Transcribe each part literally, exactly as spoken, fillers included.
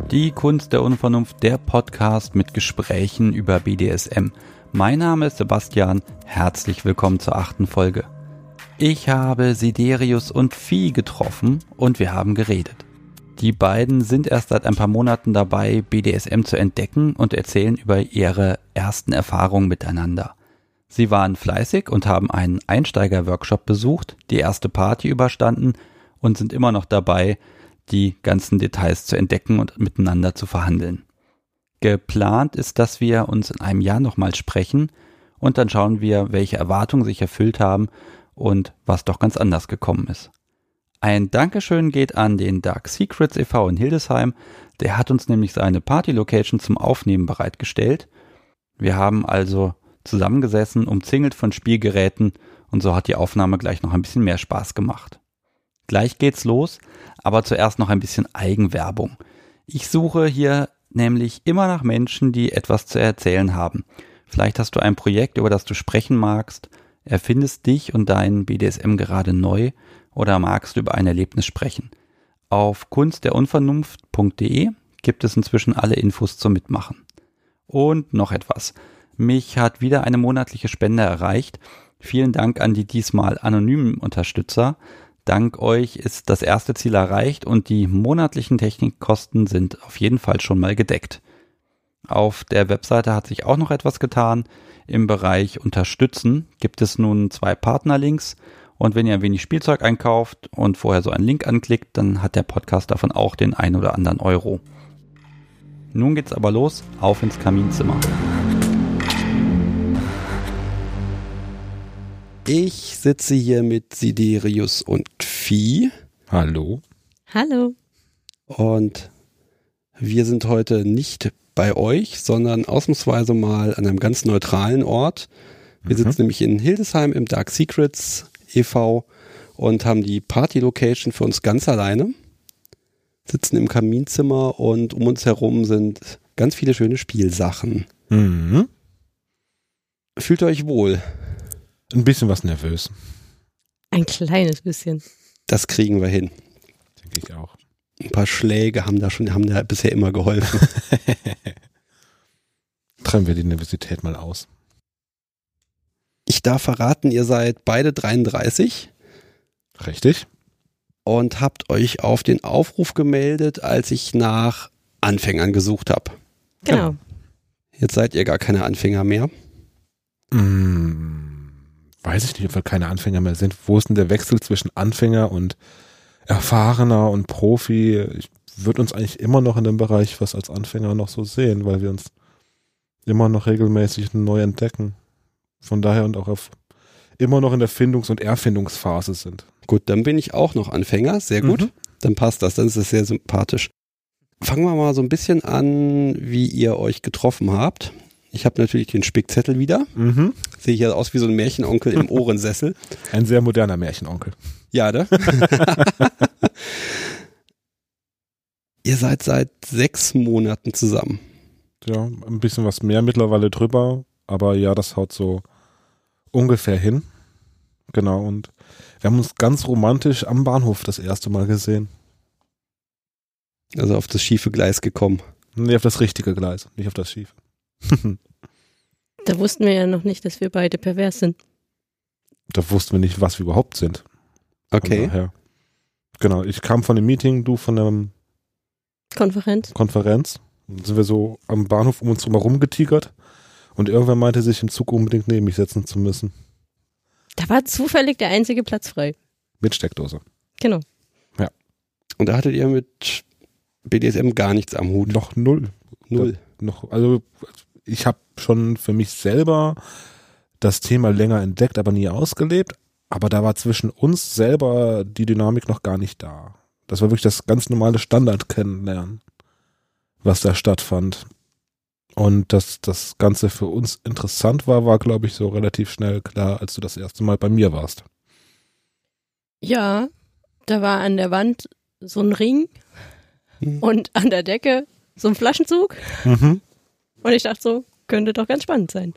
Die Kunst der Unvernunft, der Podcast mit Gesprächen über B D S M. Mein Name ist Sebastian, herzlich willkommen zur achten Folge. Ich habe Siderius und Vieh getroffen und wir haben geredet. Die beiden sind erst seit ein paar Monaten dabei, B D S M zu entdecken und erzählen über ihre ersten Erfahrungen miteinander. Sie waren fleißig und haben einen Einsteiger-Workshop besucht, die erste Party überstanden und sind immer noch dabei, die ganzen Details zu entdecken und miteinander zu verhandeln. Geplant ist, dass wir uns in einem Jahr nochmal sprechen und dann schauen wir, welche Erwartungen sich erfüllt haben und was doch ganz anders gekommen ist. Ein Dankeschön geht an den Dark Secrets e V in Hildesheim, der hat uns nämlich seine Party-Location zum Aufnehmen bereitgestellt. Wir haben also zusammengesessen, umzingelt von Spielgeräten und so hat die Aufnahme gleich noch ein bisschen mehr Spaß gemacht. Gleich geht's los, aber zuerst noch ein bisschen Eigenwerbung. Ich suche hier nämlich immer nach Menschen, die etwas zu erzählen haben. Vielleicht hast du ein Projekt, über das du sprechen magst, erfindest dich und dein B D S M gerade neu oder magst du über ein Erlebnis sprechen. Auf kunst der unvernunft punkt de gibt es inzwischen alle Infos zum Mitmachen. Und noch etwas. Mich hat wieder eine monatliche Spende erreicht. Vielen Dank an die diesmal anonymen Unterstützer. Dank euch ist das erste Ziel erreicht und die monatlichen Technikkosten sind auf jeden Fall schon mal gedeckt. Auf der Webseite hat sich auch noch etwas getan. Im Bereich Unterstützen gibt es nun zwei Partnerlinks und wenn ihr ein wenig Spielzeug einkauft und vorher so einen Link anklickt, dann hat der Podcast davon auch den ein oder anderen Euro. Nun geht's aber los, auf ins Kaminzimmer. Ich sitze hier mit Siderius und Vieh. Hallo. Hallo. Und wir sind heute nicht bei euch, sondern ausnahmsweise mal an einem ganz neutralen Ort. Wir mhm. sitzen nämlich in Hildesheim im Dark Secrets e V und haben die Party-Location für uns ganz alleine. Sitzen im Kaminzimmer und um uns herum sind ganz viele schöne Spielsachen. Mhm. Fühlt ihr euch wohl? Ein bisschen was nervös. Ein kleines bisschen. Das kriegen wir hin. Denke ich auch. Ein paar Schläge haben da schon, haben da bisher immer geholfen. Treiben wir die Nervosität mal aus. Ich darf verraten, ihr seid beide dreiunddreißig. Richtig. Und habt euch auf den Aufruf gemeldet, als ich nach Anfängern gesucht habe. Genau. Jetzt seid ihr gar keine Anfänger mehr. Mmh. Weiß ich nicht, ob wir keine Anfänger mehr sind. Wo ist denn der Wechsel zwischen Anfänger und Erfahrener und Profi? Ich würde uns eigentlich immer noch in dem Bereich was als Anfänger noch so sehen, weil wir uns immer noch regelmäßig neu entdecken. Von daher und auch auf immer noch in der Findungs- und Erfindungsphase sind. Gut, dann bin ich auch noch Anfänger. Sehr gut. Mhm. Dann passt das. Dann ist es sehr sympathisch. Fangen wir mal so ein bisschen an, wie ihr euch getroffen habt. Ich habe natürlich den Spickzettel wieder. Mhm. Sehe ich ja aus wie so ein Märchenonkel im Ohrensessel. Ein sehr moderner Märchenonkel. Ja, ne? Ihr seid seit sechs Monaten zusammen. Ja, ein bisschen was mehr mittlerweile drüber. Aber ja, das haut so ungefähr hin. Genau, und wir haben uns ganz romantisch am Bahnhof das erste Mal gesehen. Also auf das schiefe Gleis gekommen. Nee, auf das richtige Gleis, nicht auf das schiefe. Da wussten wir ja noch nicht, dass wir beide pervers sind. Da wussten wir nicht, was wir überhaupt sind. Okay. Daher. Genau, ich kam von dem Meeting, du von der Konferenz. Konferenz. Dann sind wir so am Bahnhof um uns herum getigert und irgendwer meinte, sich im Zug unbedingt neben mich setzen zu müssen. Da war zufällig der einzige Platz frei. Mit Steckdose. Genau. Ja. Und da hattet ihr mit B D S M gar nichts am Hut? Noch null. Null. Da, noch, also ich habe schon für mich selber das Thema länger entdeckt, aber nie ausgelebt. Aber da war zwischen uns selber die Dynamik noch gar nicht da. Das war wirklich das ganz normale Standard-Kennenlernen, was da stattfand. Und dass das Ganze für uns interessant war, war, glaube ich, so relativ schnell klar, als du das erste Mal bei mir warst. Ja, da war an der Wand so ein Ring mhm. und an der Decke so ein Flaschenzug. Mhm. Und ich dachte so, könnte doch ganz spannend sein.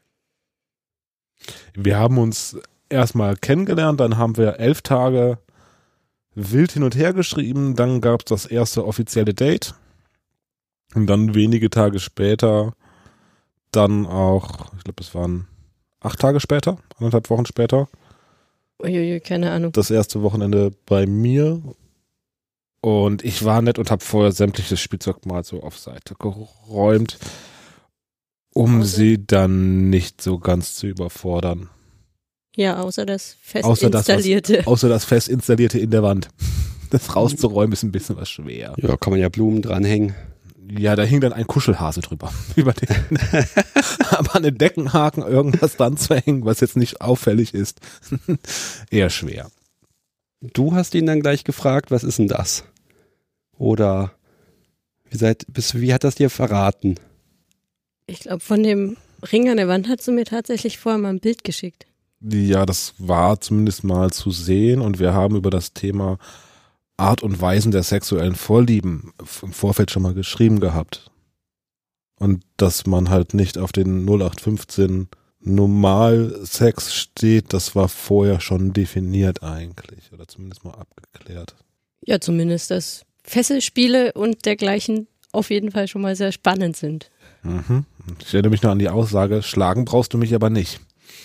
Wir haben uns erstmal kennengelernt, dann haben wir elf Tage wild hin und her geschrieben, dann gab es das erste offizielle Date Und dann wenige Tage später, dann auch, ich glaube, es waren acht Tage später, anderthalb Wochen später. Uiuiui, keine Ahnung. Das erste Wochenende bei mir. Und ich war nett und habe vorher sämtliches Spielzeug mal so auf Seite geräumt, um Außer? sie dann nicht so ganz zu überfordern. Ja, außer das fest Außer das, was- installierte. Außer das fest installierte in der Wand. Das rauszuräumen ist ein bisschen was schwer. Ja, kann man ja Blumen dranhängen. Ja, da hing dann ein Kuschelhase drüber. Über den. Aber einen Deckenhaken, irgendwas dran zu hängen, was jetzt nicht auffällig ist, eher schwer. Du hast ihn dann gleich gefragt, was ist denn das? Oder wie, seid, bis, wie hat das dir verraten? Ich glaube, von dem Ring an der Wand hast du mir tatsächlich vorher mal ein Bild geschickt. Ja, das war zumindest mal zu sehen und wir haben über das Thema Art und Weisen der sexuellen Vorlieben im Vorfeld schon mal geschrieben gehabt. Und dass man halt nicht auf den null acht fünfzehn Normalsex steht, das war vorher schon definiert eigentlich oder zumindest mal abgeklärt. Ja, zumindest, dass Fesselspiele und dergleichen auf jeden Fall schon mal sehr spannend sind. Mhm. Ich erinnere mich noch an die Aussage, schlagen brauchst du mich aber nicht.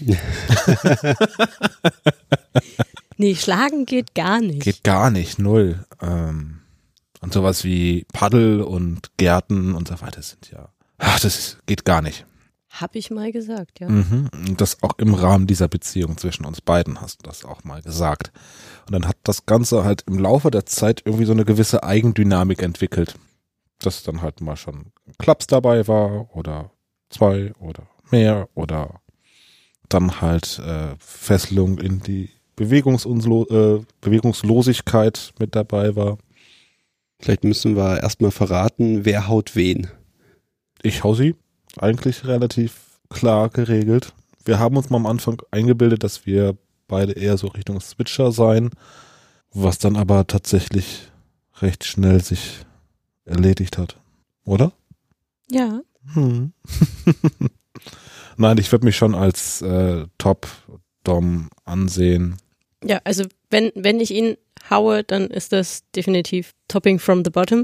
Nee, schlagen geht gar nicht. Geht gar nicht, null. Ähm, und sowas wie Paddel und Gärten und so weiter sind ja, ach, das ist, geht gar nicht. Hab ich mal gesagt, ja. Mhm. Und das auch im Rahmen dieser Beziehung zwischen uns beiden hast du das auch mal gesagt. Und dann hat das Ganze halt im Laufe der Zeit irgendwie so eine gewisse Eigendynamik entwickelt. Dass dann halt mal schon ein Klaps dabei war oder zwei oder mehr oder dann halt äh, Fesselung in die Bewegungsunslo- äh, Bewegungslosigkeit mit dabei war. Vielleicht müssen wir erstmal verraten, wer haut wen. Ich hau sie. Eigentlich relativ klar geregelt. Wir haben uns mal am Anfang eingebildet, dass wir beide eher so Richtung Switcher sein, was dann aber tatsächlich recht schnell sich erledigt hat. Oder? Ja. Hm. Nein, ich würde mich schon als äh, Top-Dom ansehen. Ja, also wenn, wenn ich ihn haue, dann ist das definitiv Topping from the bottom.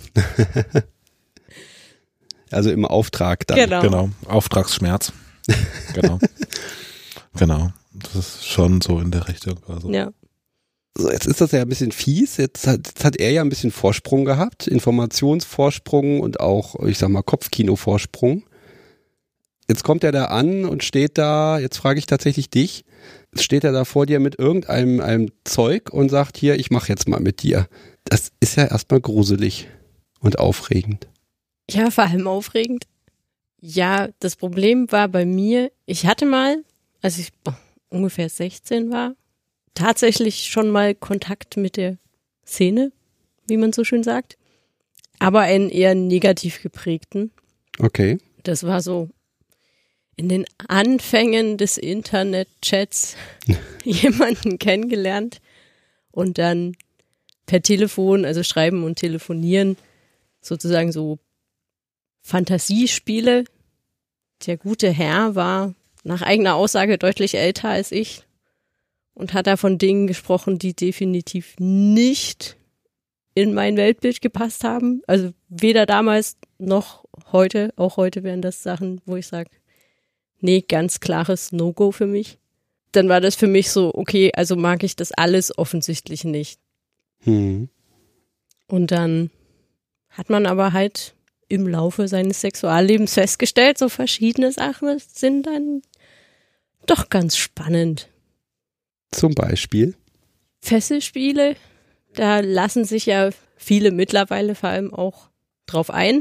Also im Auftrag dann. Genau. Genau, Auftragsschmerz. Genau. Genau. Das ist schon so in der Richtung. Also. Ja. So, jetzt ist das ja ein bisschen fies. Jetzt hat, jetzt hat er ja ein bisschen Vorsprung gehabt. Informationsvorsprung und auch, ich sag mal, Kopfkino-Vorsprung. Jetzt kommt er da an und steht da, jetzt frage ich tatsächlich dich, steht er da vor dir mit irgendeinem einem Zeug und sagt, hier, ich mache jetzt mal mit dir. Das ist ja erstmal gruselig und aufregend. Ja, vor allem aufregend. Ja, das Problem war bei mir, ich hatte mal, als ich boah, ungefähr sechzehn war, tatsächlich schon mal Kontakt mit der Szene, wie man so schön sagt, aber einen eher negativ geprägten. Okay. Das war so in den Anfängen des Internet-Chats jemanden kennengelernt und dann per Telefon, also schreiben und telefonieren, sozusagen so Fantasiespiele. Der gute Herr war nach eigener Aussage deutlich älter als ich und hat da von Dingen gesprochen, die definitiv nicht in mein Weltbild gepasst haben. Also weder damals noch heute. Auch heute wären das Sachen, wo ich sage, nee, ganz klares No-Go für mich. Dann war das für mich so, okay, also mag ich das alles offensichtlich nicht. Hm. Und dann hat man aber halt im Laufe seines Sexuallebens festgestellt, so verschiedene Sachen sind dann doch ganz spannend. Zum Beispiel? Fesselspiele, da lassen sich ja viele mittlerweile vor allem auch drauf ein,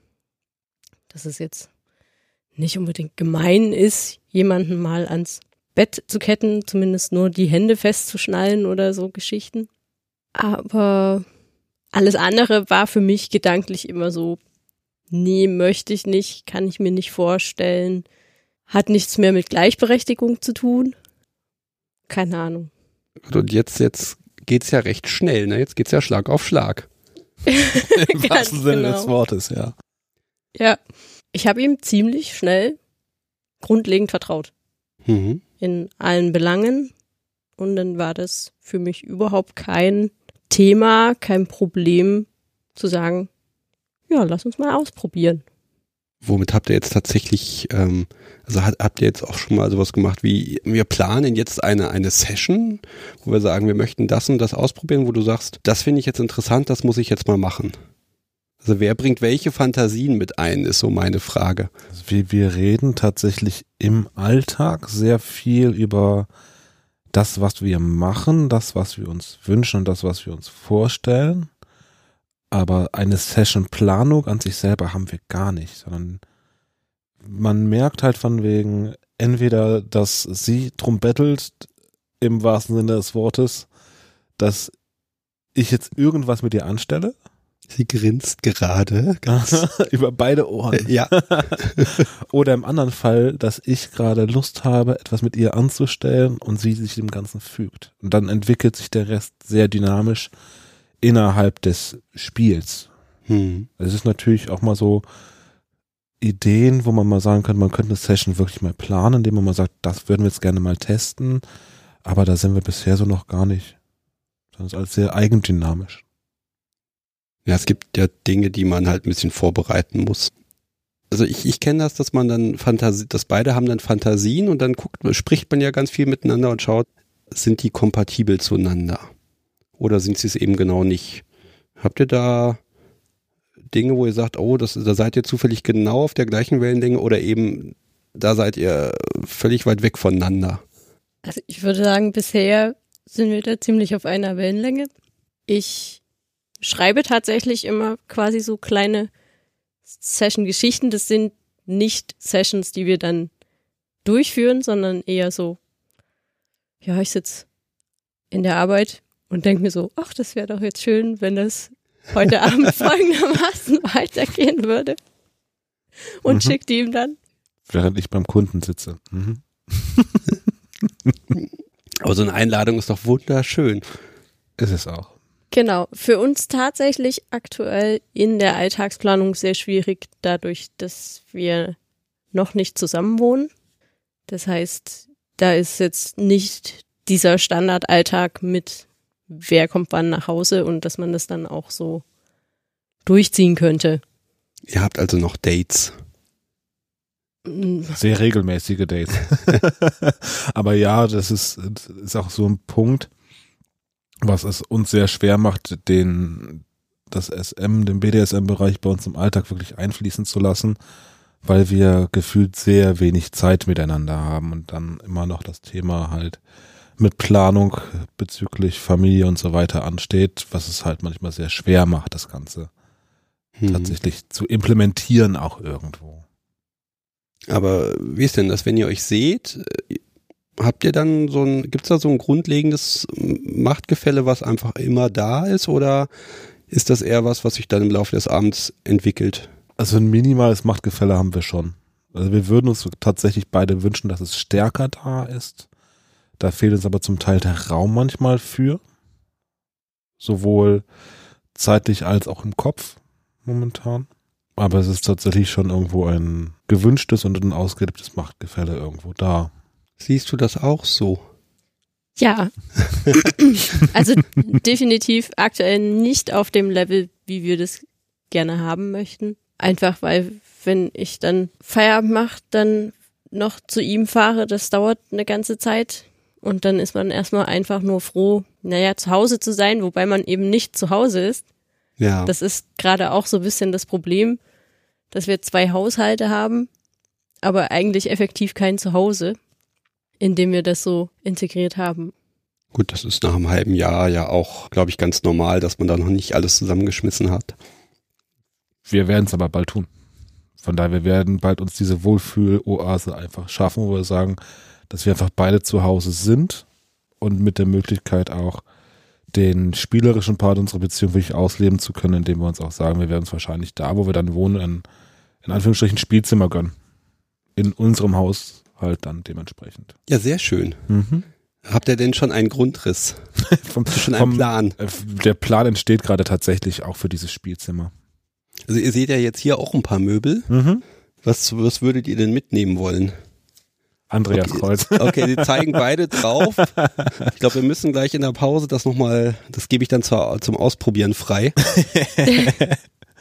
dass es jetzt nicht unbedingt gemein ist, jemanden mal ans Bett zu ketten, zumindest nur die Hände festzuschnallen oder so Geschichten. Aber alles andere war für mich gedanklich immer so, nee, möchte ich nicht, kann ich mir nicht vorstellen, hat nichts mehr mit Gleichberechtigung zu tun. Keine Ahnung. Und jetzt, jetzt geht's ja recht schnell, ne? Jetzt geht's ja Schlag auf Schlag. Im Ganz wahrsten Sinne genau. des Wortes, ja. Ja, ich habe ihm ziemlich schnell grundlegend vertraut. Mhm. In allen Belangen. Und dann war das für mich überhaupt kein Thema, kein Problem zu sagen, ja, lass uns mal ausprobieren. Womit habt ihr jetzt tatsächlich, ähm, also hat, habt ihr jetzt auch schon mal sowas gemacht wie, wir planen jetzt eine, eine Session, wo wir sagen, wir möchten das und das ausprobieren, wo du sagst, das finde ich jetzt interessant, das muss ich jetzt mal machen. Also wer bringt welche Fantasien mit ein, ist so meine Frage. Also wir, wir reden tatsächlich im Alltag sehr viel über das, was wir machen, das, was wir uns wünschen und das, was wir uns vorstellen. Aber eine Session-Planung an sich selber haben wir gar nicht, sondern man merkt halt von wegen entweder, dass sie drum bettelt, im wahrsten Sinne des Wortes, dass ich jetzt irgendwas mit ihr anstelle. Sie grinst gerade. Über beide Ohren. Ja. Oder im anderen Fall, dass ich gerade Lust habe, etwas mit ihr anzustellen und sie sich dem Ganzen fügt. Und dann entwickelt sich der Rest sehr dynamisch innerhalb des Spiels. Hm. Es ist natürlich auch mal so Ideen, wo man mal sagen könnte, man könnte eine Session wirklich mal planen, indem man mal sagt, das würden wir jetzt gerne mal testen, aber da sind wir bisher so noch gar nicht. Das ist alles sehr eigendynamisch. Ja, es gibt ja Dinge, die man halt ein bisschen vorbereiten muss. Also ich, ich kenne das, dass man dann Fantasie, dass beide haben dann Fantasien und dann guckt, spricht man ja ganz viel miteinander und schaut, sind die kompatibel zueinander? Oder sind sie es eben genau nicht? Habt ihr da Dinge, wo ihr sagt, oh, das, da seid ihr zufällig genau auf der gleichen Wellenlänge oder eben da seid ihr völlig weit weg voneinander? Also ich würde sagen, bisher sind wir da ziemlich auf einer Wellenlänge. Ich schreibe tatsächlich immer quasi so kleine Session-Geschichten. Das sind nicht Sessions, die wir dann durchführen, sondern eher so, ja, ich sitze in der Arbeit und denke mir so, ach, das wäre doch jetzt schön, wenn das heute Abend folgendermaßen weitergehen würde. Und Mhm. schickt ihm dann. Während ich beim Kunden sitze. Mhm. Aber so eine Einladung ist doch wunderschön. Ist es auch. Genau, für uns tatsächlich aktuell in der Alltagsplanung sehr schwierig, dadurch, dass wir noch nicht zusammen wohnen. Das heißt, da ist jetzt nicht dieser Standardalltag mit, wer kommt wann nach Hause und dass man das dann auch so durchziehen könnte. Ihr habt also noch Dates. Sehr regelmäßige Dates. Aber ja, das ist, ist auch so ein Punkt, was es uns sehr schwer macht, den, das S M, den B D S M-Bereich bei uns im Alltag wirklich einfließen zu lassen, weil wir gefühlt sehr wenig Zeit miteinander haben und dann immer noch das Thema halt mit Planung bezüglich Familie und so weiter ansteht, was es halt manchmal sehr schwer macht, das Ganze Hm. tatsächlich zu implementieren auch irgendwo. Aber wie ist denn das, wenn ihr euch seht? Habt ihr dann so ein, gibt's da so ein grundlegendes Machtgefälle, was einfach immer da ist, oder ist das eher was, was sich dann im Laufe des Abends entwickelt? Also ein minimales Machtgefälle haben wir schon. Also wir würden uns tatsächlich beide wünschen, dass es stärker da ist. Da fehlt uns aber zum Teil der Raum manchmal für. Sowohl zeitlich als auch im Kopf momentan. Aber es ist tatsächlich schon irgendwo ein gewünschtes und ein ausgelebtes Machtgefälle irgendwo da. Siehst du das auch so? Ja, also definitiv aktuell nicht auf dem Level, wie wir das gerne haben möchten. Einfach weil, wenn ich dann Feierabend mache, dann noch zu ihm fahre, das dauert eine ganze Zeit. Und dann ist man erstmal einfach nur froh, naja, zu Hause zu sein, wobei man eben nicht zu Hause ist. Ja. Das ist gerade auch so ein bisschen das Problem, dass wir zwei Haushalte haben, aber eigentlich effektiv kein Zuhause, in dem wir das so integriert haben. Gut, das ist nach einem halben Jahr ja auch, glaube ich, ganz normal, dass man da noch nicht alles zusammengeschmissen hat. Wir werden es aber bald tun. Von daher, wir werden bald uns diese Wohlfühl-Oase einfach schaffen, wo wir sagen, dass wir einfach beide zu Hause sind und mit der Möglichkeit auch den spielerischen Part unserer Beziehung wirklich ausleben zu können, indem wir uns auch sagen, wir werden uns wahrscheinlich da, wo wir dann wohnen, ein, in Anführungsstrichen Spielzimmer gönnen. In unserem Haus halt dann dementsprechend. Ja, sehr schön. Mhm. Habt ihr denn schon einen Grundriss? vom, Schon einen vom, Plan? äh, Der Plan entsteht gerade tatsächlich auch für dieses Spielzimmer. Also ihr seht ja jetzt hier auch ein paar Möbel. Mhm. Was, was würdet ihr denn mitnehmen wollen? Andreas Okay. Kreuz. Okay, sie zeigen beide drauf. Ich glaube, wir müssen gleich in der Pause das nochmal, das gebe ich dann zur, zum Ausprobieren frei.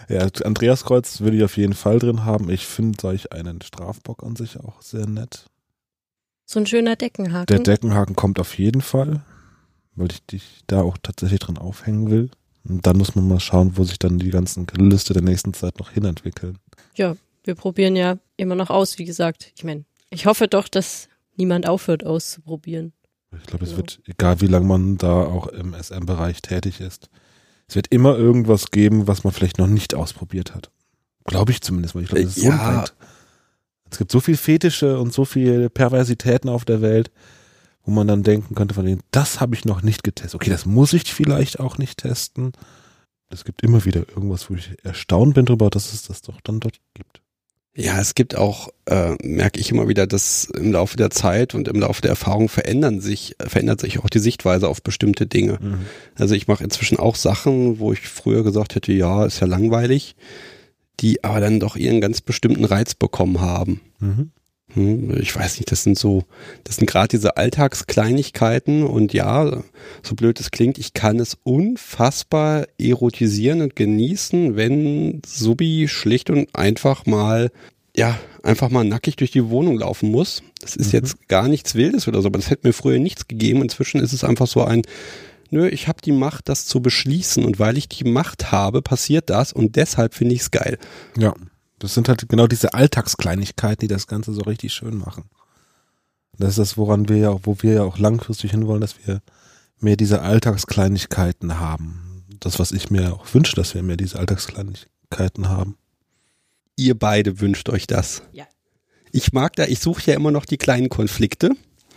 Ja, Andreaskreuz würde ich auf jeden Fall drin haben. Ich finde solch einen Strafbock an sich auch sehr nett. So ein schöner Deckenhaken. Der Deckenhaken kommt auf jeden Fall, weil ich dich da auch tatsächlich drin aufhängen will. Und dann muss man mal schauen, wo sich dann die ganzen Liste der nächsten Zeit noch hinentwickeln. Ja, wir probieren ja immer noch aus, wie gesagt. Ich meine, ich hoffe doch, dass niemand aufhört auszuprobieren. Ich glaube, es Genau. wird, egal wie lange man da auch im S M-Bereich tätig ist, es wird immer irgendwas geben, was man vielleicht noch nicht ausprobiert hat. Glaube ich zumindest, weil ich glaube, das ist so Ja. ein Punkt. Es gibt so viel Fetische und so viele Perversitäten auf der Welt, wo man dann denken könnte von denen, das habe ich noch nicht getestet. Okay, das muss ich vielleicht auch nicht testen. Es gibt immer wieder irgendwas, wo ich erstaunt bin darüber, dass es das doch dann dort gibt. Ja, es gibt auch, äh, merke ich immer wieder, dass im Laufe der Zeit und im Laufe der Erfahrung verändern sich, verändert sich auch die Sichtweise auf bestimmte Dinge. Mhm. Also ich mache inzwischen auch Sachen, wo ich früher gesagt hätte, ja, ist ja langweilig, die aber dann doch ihren ganz bestimmten Reiz bekommen haben. Mhm. Hm, Ich weiß nicht, das sind so, das sind gerade diese Alltagskleinigkeiten und ja, so blöd es klingt, ich kann es unfassbar erotisieren und genießen, wenn Subi schlicht und einfach mal, ja, einfach mal nackig durch die Wohnung laufen muss. Das ist Mhm. jetzt gar nichts Wildes oder so, aber das hätte mir früher nichts gegeben. Inzwischen ist es einfach so ein, nö, ich habe die Macht, das zu beschließen und weil ich die Macht habe, passiert das und deshalb finde ich es geil. Ja, das sind halt genau diese Alltagskleinigkeiten, die das Ganze so richtig schön machen. Das ist das, woran wir ja auch, wo wir ja auch langfristig hinwollen, dass wir mehr diese Alltagskleinigkeiten haben. Das, was ich mir auch wünsche, dass wir mehr diese Alltagskleinigkeiten haben. Ihr beide wünscht euch das. Ja. Ich mag da, ich suche ja immer noch die kleinen Konflikte,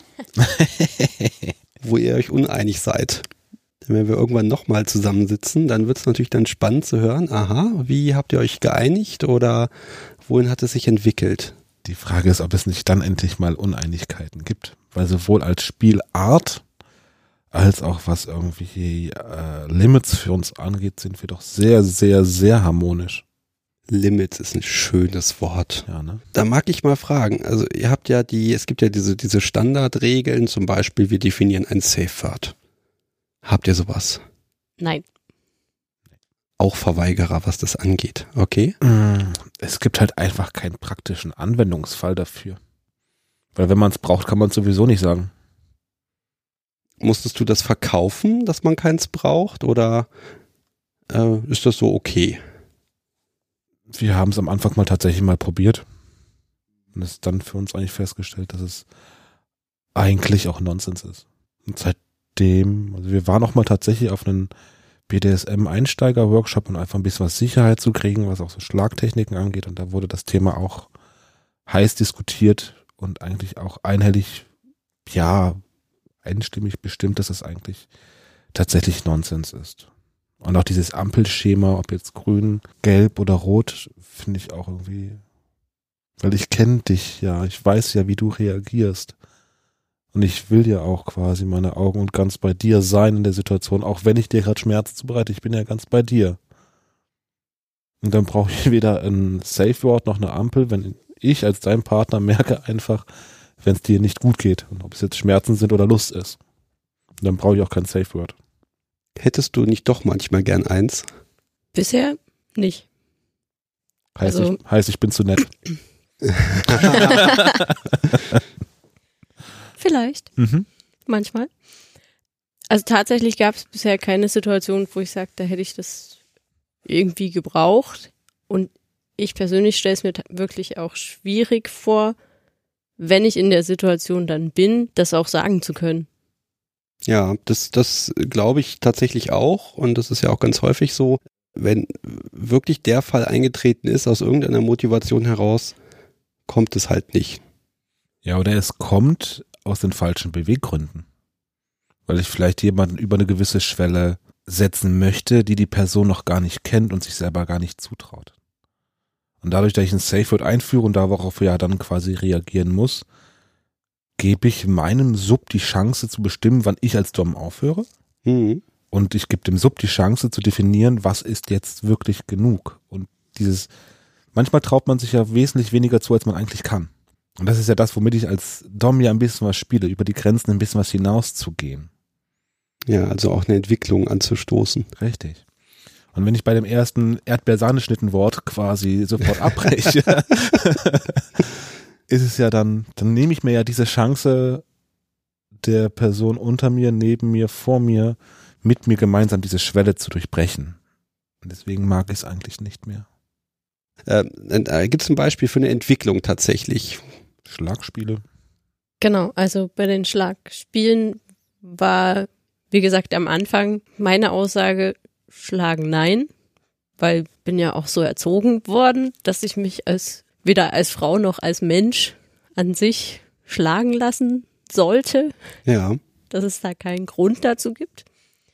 wo ihr euch uneinig seid. Denn wenn wir irgendwann nochmal zusammensitzen, dann wird es natürlich dann spannend zu hören, aha, wie habt ihr euch geeinigt oder wohin hat es sich entwickelt? Die Frage ist, ob es nicht dann endlich mal Uneinigkeiten gibt. Weil sowohl als Spielart als auch was irgendwie äh, Limits für uns angeht, sind wir doch sehr, sehr, sehr harmonisch. Limits ist ein schönes Wort. Ja, ne? Da mag ich mal fragen, also ihr habt ja die, es gibt ja diese, diese Standardregeln, zum Beispiel wir definieren ein Safe Word. Habt ihr sowas? Nein. Auch Verweigerer, was das angeht, okay? Es gibt halt einfach keinen praktischen Anwendungsfall dafür. Weil wenn man es braucht, kann man es sowieso nicht sagen. Musstest du das verkaufen, dass man keins braucht oder äh, ist das so okay? Wir haben es am Anfang mal tatsächlich mal probiert und es dann für uns eigentlich festgestellt, dass es eigentlich auch Nonsens ist. Und seitdem, also wir waren auch mal tatsächlich auf einen B D S M-Einsteiger-Workshop, um einfach ein bisschen was Sicherheit zu kriegen, was auch so Schlagtechniken angeht, und da wurde das Thema auch heiß diskutiert und eigentlich auch einhellig, ja, einstimmig bestimmt, dass es eigentlich tatsächlich Nonsens ist. Und auch dieses Ampelschema, ob jetzt grün, gelb oder rot, finde ich auch irgendwie, weil ich kenne dich ja, ich weiß ja, wie du reagierst. Und ich will ja auch quasi meine Augen und ganz bei dir sein in der Situation, auch wenn ich dir gerade Schmerzen zubereite, ich bin ja ganz bei dir. Und dann brauche ich weder ein Safe Word noch eine Ampel, wenn ich als dein Partner merke einfach, wenn es dir nicht gut geht und ob es jetzt Schmerzen sind oder Lust ist. Und dann brauche ich auch kein Safe Word. Hättest du nicht doch manchmal gern eins? Bisher nicht. Heißt, Also- ich, heißt ich bin zu nett. Vielleicht. Mhm. Manchmal. Also tatsächlich gab es bisher keine Situation, wo ich sage, da hätte ich das irgendwie gebraucht. Und ich persönlich stelle es mir ta- wirklich auch schwierig vor, wenn ich in der Situation dann bin, das auch sagen zu können. Ja, das, das glaube ich tatsächlich auch und das ist ja auch ganz häufig so, wenn wirklich der Fall eingetreten ist, aus irgendeiner Motivation heraus, kommt es halt nicht. Ja, oder es kommt aus den falschen Beweggründen. Weil ich vielleicht jemanden über eine gewisse Schwelle setzen möchte, die die Person noch gar nicht kennt und sich selber gar nicht zutraut. Und dadurch, dass ich ein Safe Word einführe und darauf ja dann quasi reagieren muss, gebe ich meinem Sub die Chance zu bestimmen, wann ich als Dom aufhöre. Mhm. Und ich gebe dem Sub die Chance zu definieren, was ist jetzt wirklich genug. Und dieses, manchmal traut man sich ja wesentlich weniger zu, als man eigentlich kann. Und das ist ja das, womit ich als Dom ja ein bisschen was spiele, über die Grenzen ein bisschen was hinauszugehen. Ja, also auch eine Entwicklung anzustoßen. Richtig. Und wenn ich bei dem ersten Erdbeer-Sahneschnitten-Wort quasi sofort abbreche, ist es ja dann, dann nehme ich mir ja diese Chance der Person unter mir, neben mir, vor mir, mit mir gemeinsam diese Schwelle zu durchbrechen. Und deswegen mag ich es eigentlich nicht mehr. Äh, äh, Gibt es ein Beispiel für eine Entwicklung tatsächlich? Schlagspiele. Genau, also bei den Schlagspielen war, wie gesagt, am Anfang meine Aussage, Schlagen nein, weil bin ja auch so erzogen worden, dass ich mich als weder als Frau noch als Mensch an sich schlagen lassen sollte, Ja. dass es da keinen Grund dazu gibt.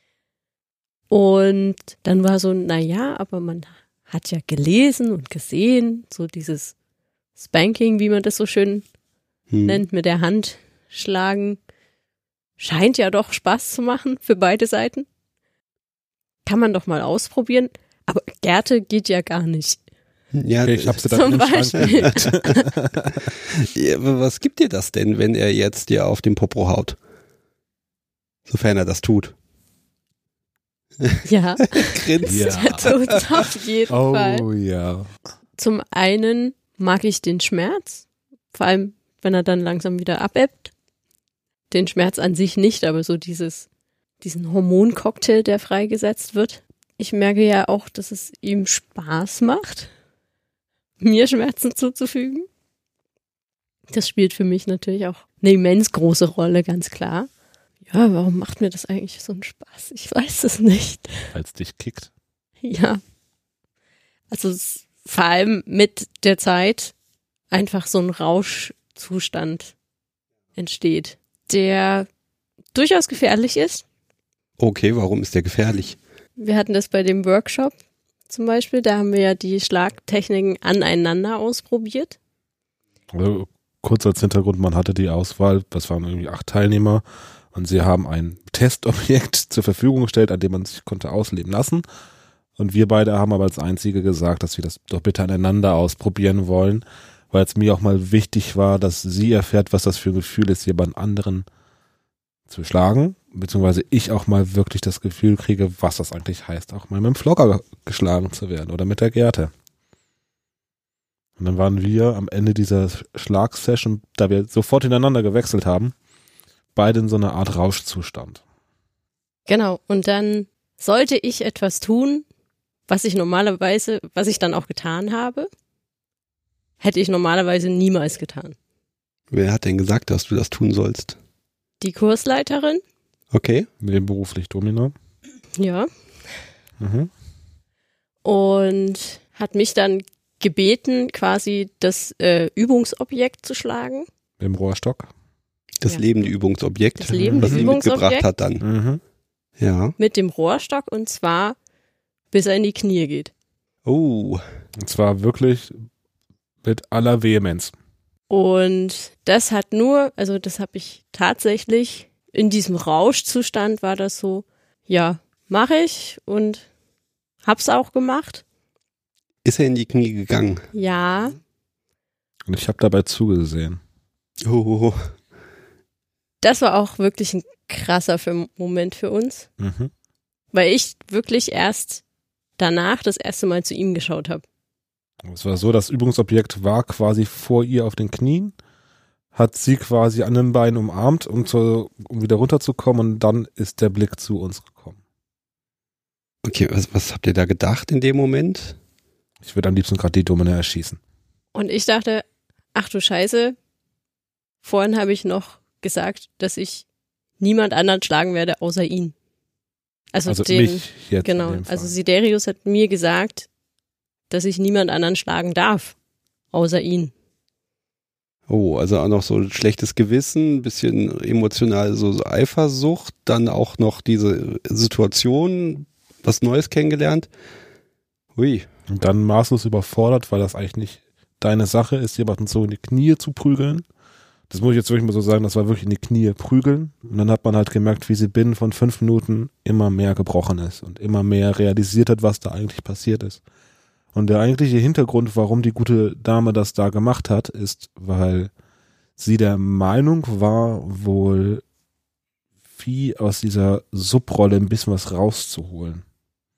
Und dann war so, na ja, aber man hat ja gelesen und gesehen, so dieses Spanking, wie man das so schön Hm. nennt, mit der Hand schlagen, scheint ja doch Spaß zu machen für beide Seiten. Kann man doch mal ausprobieren. Aber Gerte geht ja gar nicht. Ja, Okay, ich habe sie dann Zum im Beispiel. Schrank. ja, aber was gibt dir das denn, wenn er jetzt dir auf den Popo haut? Sofern er das tut. Ja, Grinst. Ja. der tut's auf jeden Fall. Oh ja. Zum einen mag ich den Schmerz, vor allem wenn er dann langsam wieder abebbt. Den Schmerz an sich nicht, aber so dieses, diesen Hormoncocktail, der freigesetzt wird. Ich merke ja auch, dass es ihm Spaß macht, mir Schmerzen zuzufügen. Das spielt für mich natürlich auch eine immens große Rolle, ganz klar. Ja, warum macht mir das eigentlich so einen Spaß? Ich weiß es nicht. Weil es dich kickt. Ja. Also es, vor allem mit der Zeit einfach so ein Rauschzustand entsteht, der durchaus gefährlich ist. Okay, warum ist der gefährlich? Wir hatten das bei dem Workshop zum Beispiel, da haben wir ja die Schlagtechniken aneinander ausprobiert. Also, kurz als Hintergrund, man hatte die Auswahl, das waren irgendwie acht Teilnehmer und sie haben ein Testobjekt zur Verfügung gestellt, an dem man sich konnte ausleben lassen. Und wir beide haben aber als Einzige gesagt, dass wir das doch bitte aneinander ausprobieren wollen, weil es mir auch mal wichtig war, dass sie erfährt, was das für ein Gefühl ist, jemand anderen zu schlagen, beziehungsweise ich auch mal wirklich das Gefühl kriege, was das eigentlich heißt, auch mal mit dem Flogger geschlagen zu werden oder mit der Gerte. Und dann waren wir am Ende dieser Schlagsession, da wir sofort ineinander gewechselt haben, beide in so einer Art Rauschzustand. Genau, und dann sollte ich etwas tun, was ich normalerweise, was ich dann auch getan habe, hätte ich normalerweise niemals getan. Wer hat denn gesagt, dass du das tun sollst? Die Kursleiterin, Okay. Nebenberuflich Domina. ja, Mhm. und hat mich dann gebeten, quasi das äh, Übungsobjekt zu schlagen. Im Rohrstock. Das Ja. lebende Übungsobjekt, Das lebende was sie mitgebracht Übungsobjekt. hat dann. Mhm. Ja. Mit dem Rohrstock und zwar bis er in die Knie geht. Oh. Und zwar wirklich mit aller Vehemenz. Und das hat nur, also das habe ich tatsächlich, in diesem Rauschzustand war das so, ja, mache ich und hab's auch gemacht. Ist er in die Knie gegangen? Ja, Und ich habe dabei zugesehen. Oh. das war auch wirklich ein krasser für Moment für uns, Mhm. weil ich wirklich erst danach das erste Mal zu ihm geschaut habe. Es war so, das Übungsobjekt war quasi vor ihr auf den Knien, hat sie quasi an den Beinen umarmt, um, zu, um wieder runterzukommen und dann ist der Blick zu uns gekommen. Okay, was, was habt ihr da gedacht in dem Moment? Ich würde am liebsten gerade die Domina erschießen. Und ich dachte, ach du Scheiße, vorhin habe ich noch gesagt, dass ich niemand anderen schlagen werde, außer ihn. Also, Also den, mich jetzt genau, in dem Fall. also Siderius hat mir gesagt, dass ich niemand anderen schlagen darf, außer ihn. Oh, also auch noch so ein schlechtes Gewissen, ein bisschen emotional so, so Eifersucht, dann auch noch diese Situation, was Neues kennengelernt. Hui. Und dann maßlos überfordert, weil das eigentlich nicht deine Sache ist, jemanden so in die Knie zu prügeln. Das muss ich jetzt wirklich mal so sagen, das war wirklich in die Knie prügeln. Und dann hat man halt gemerkt, wie sie binnen von fünf Minuten immer mehr gebrochen ist und immer mehr realisiert hat, was da eigentlich passiert ist. Und der eigentliche Hintergrund, warum die gute Dame das da gemacht hat, ist, weil sie der Meinung war, wohl Vieh aus dieser Subrolle ein bisschen was rauszuholen.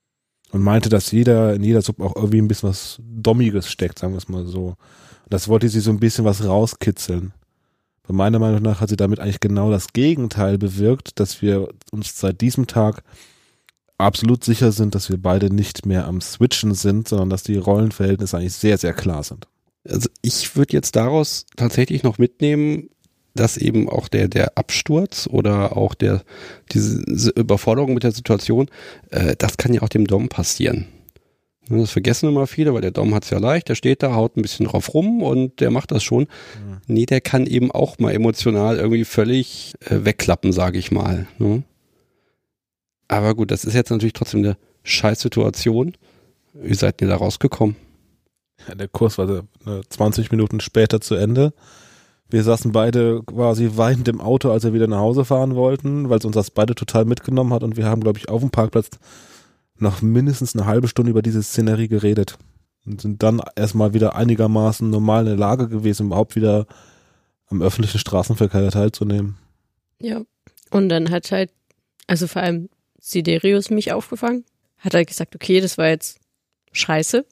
Und meinte, dass jeder, in jeder Suppe auch irgendwie ein bisschen was Dommiges steckt, sagen wir es mal so. Und das wollte sie so ein bisschen was rauskitzeln. Bei meiner Meinung nach hat sie damit eigentlich genau das Gegenteil bewirkt, dass wir uns seit diesem Tag absolut sicher sind, dass wir beide nicht mehr am Switchen sind, sondern dass die Rollenverhältnisse eigentlich sehr, sehr klar sind. Also ich würde jetzt daraus tatsächlich noch mitnehmen, dass eben auch der der Absturz oder auch der diese Überforderung mit der Situation, äh, das kann ja auch dem Dom passieren. Das vergessen immer viele, weil der Dom hat es ja leicht, der steht da, haut ein bisschen drauf rum und der macht das schon. Mhm. Nee, der kann eben auch mal emotional irgendwie völlig äh, wegklappen, sage ich mal. Ne? Aber gut, das ist jetzt natürlich trotzdem eine Scheißsituation. Wie seid ihr da rausgekommen? Ja, der Kurs war zwanzig Minuten später zu Ende. Wir saßen beide quasi weinend im Auto, als wir wieder nach Hause fahren wollten, weil es uns das beide total mitgenommen hat und wir haben, glaube ich, auf dem Parkplatz noch mindestens eine halbe Stunde über diese Szenerie geredet und sind dann erstmal wieder einigermaßen normal in der Lage gewesen, überhaupt wieder am öffentlichen Straßenverkehr teilzunehmen. Ja, und dann hat halt, also vor allem Siderius mich aufgefangen, hat halt gesagt, okay, das war jetzt scheiße.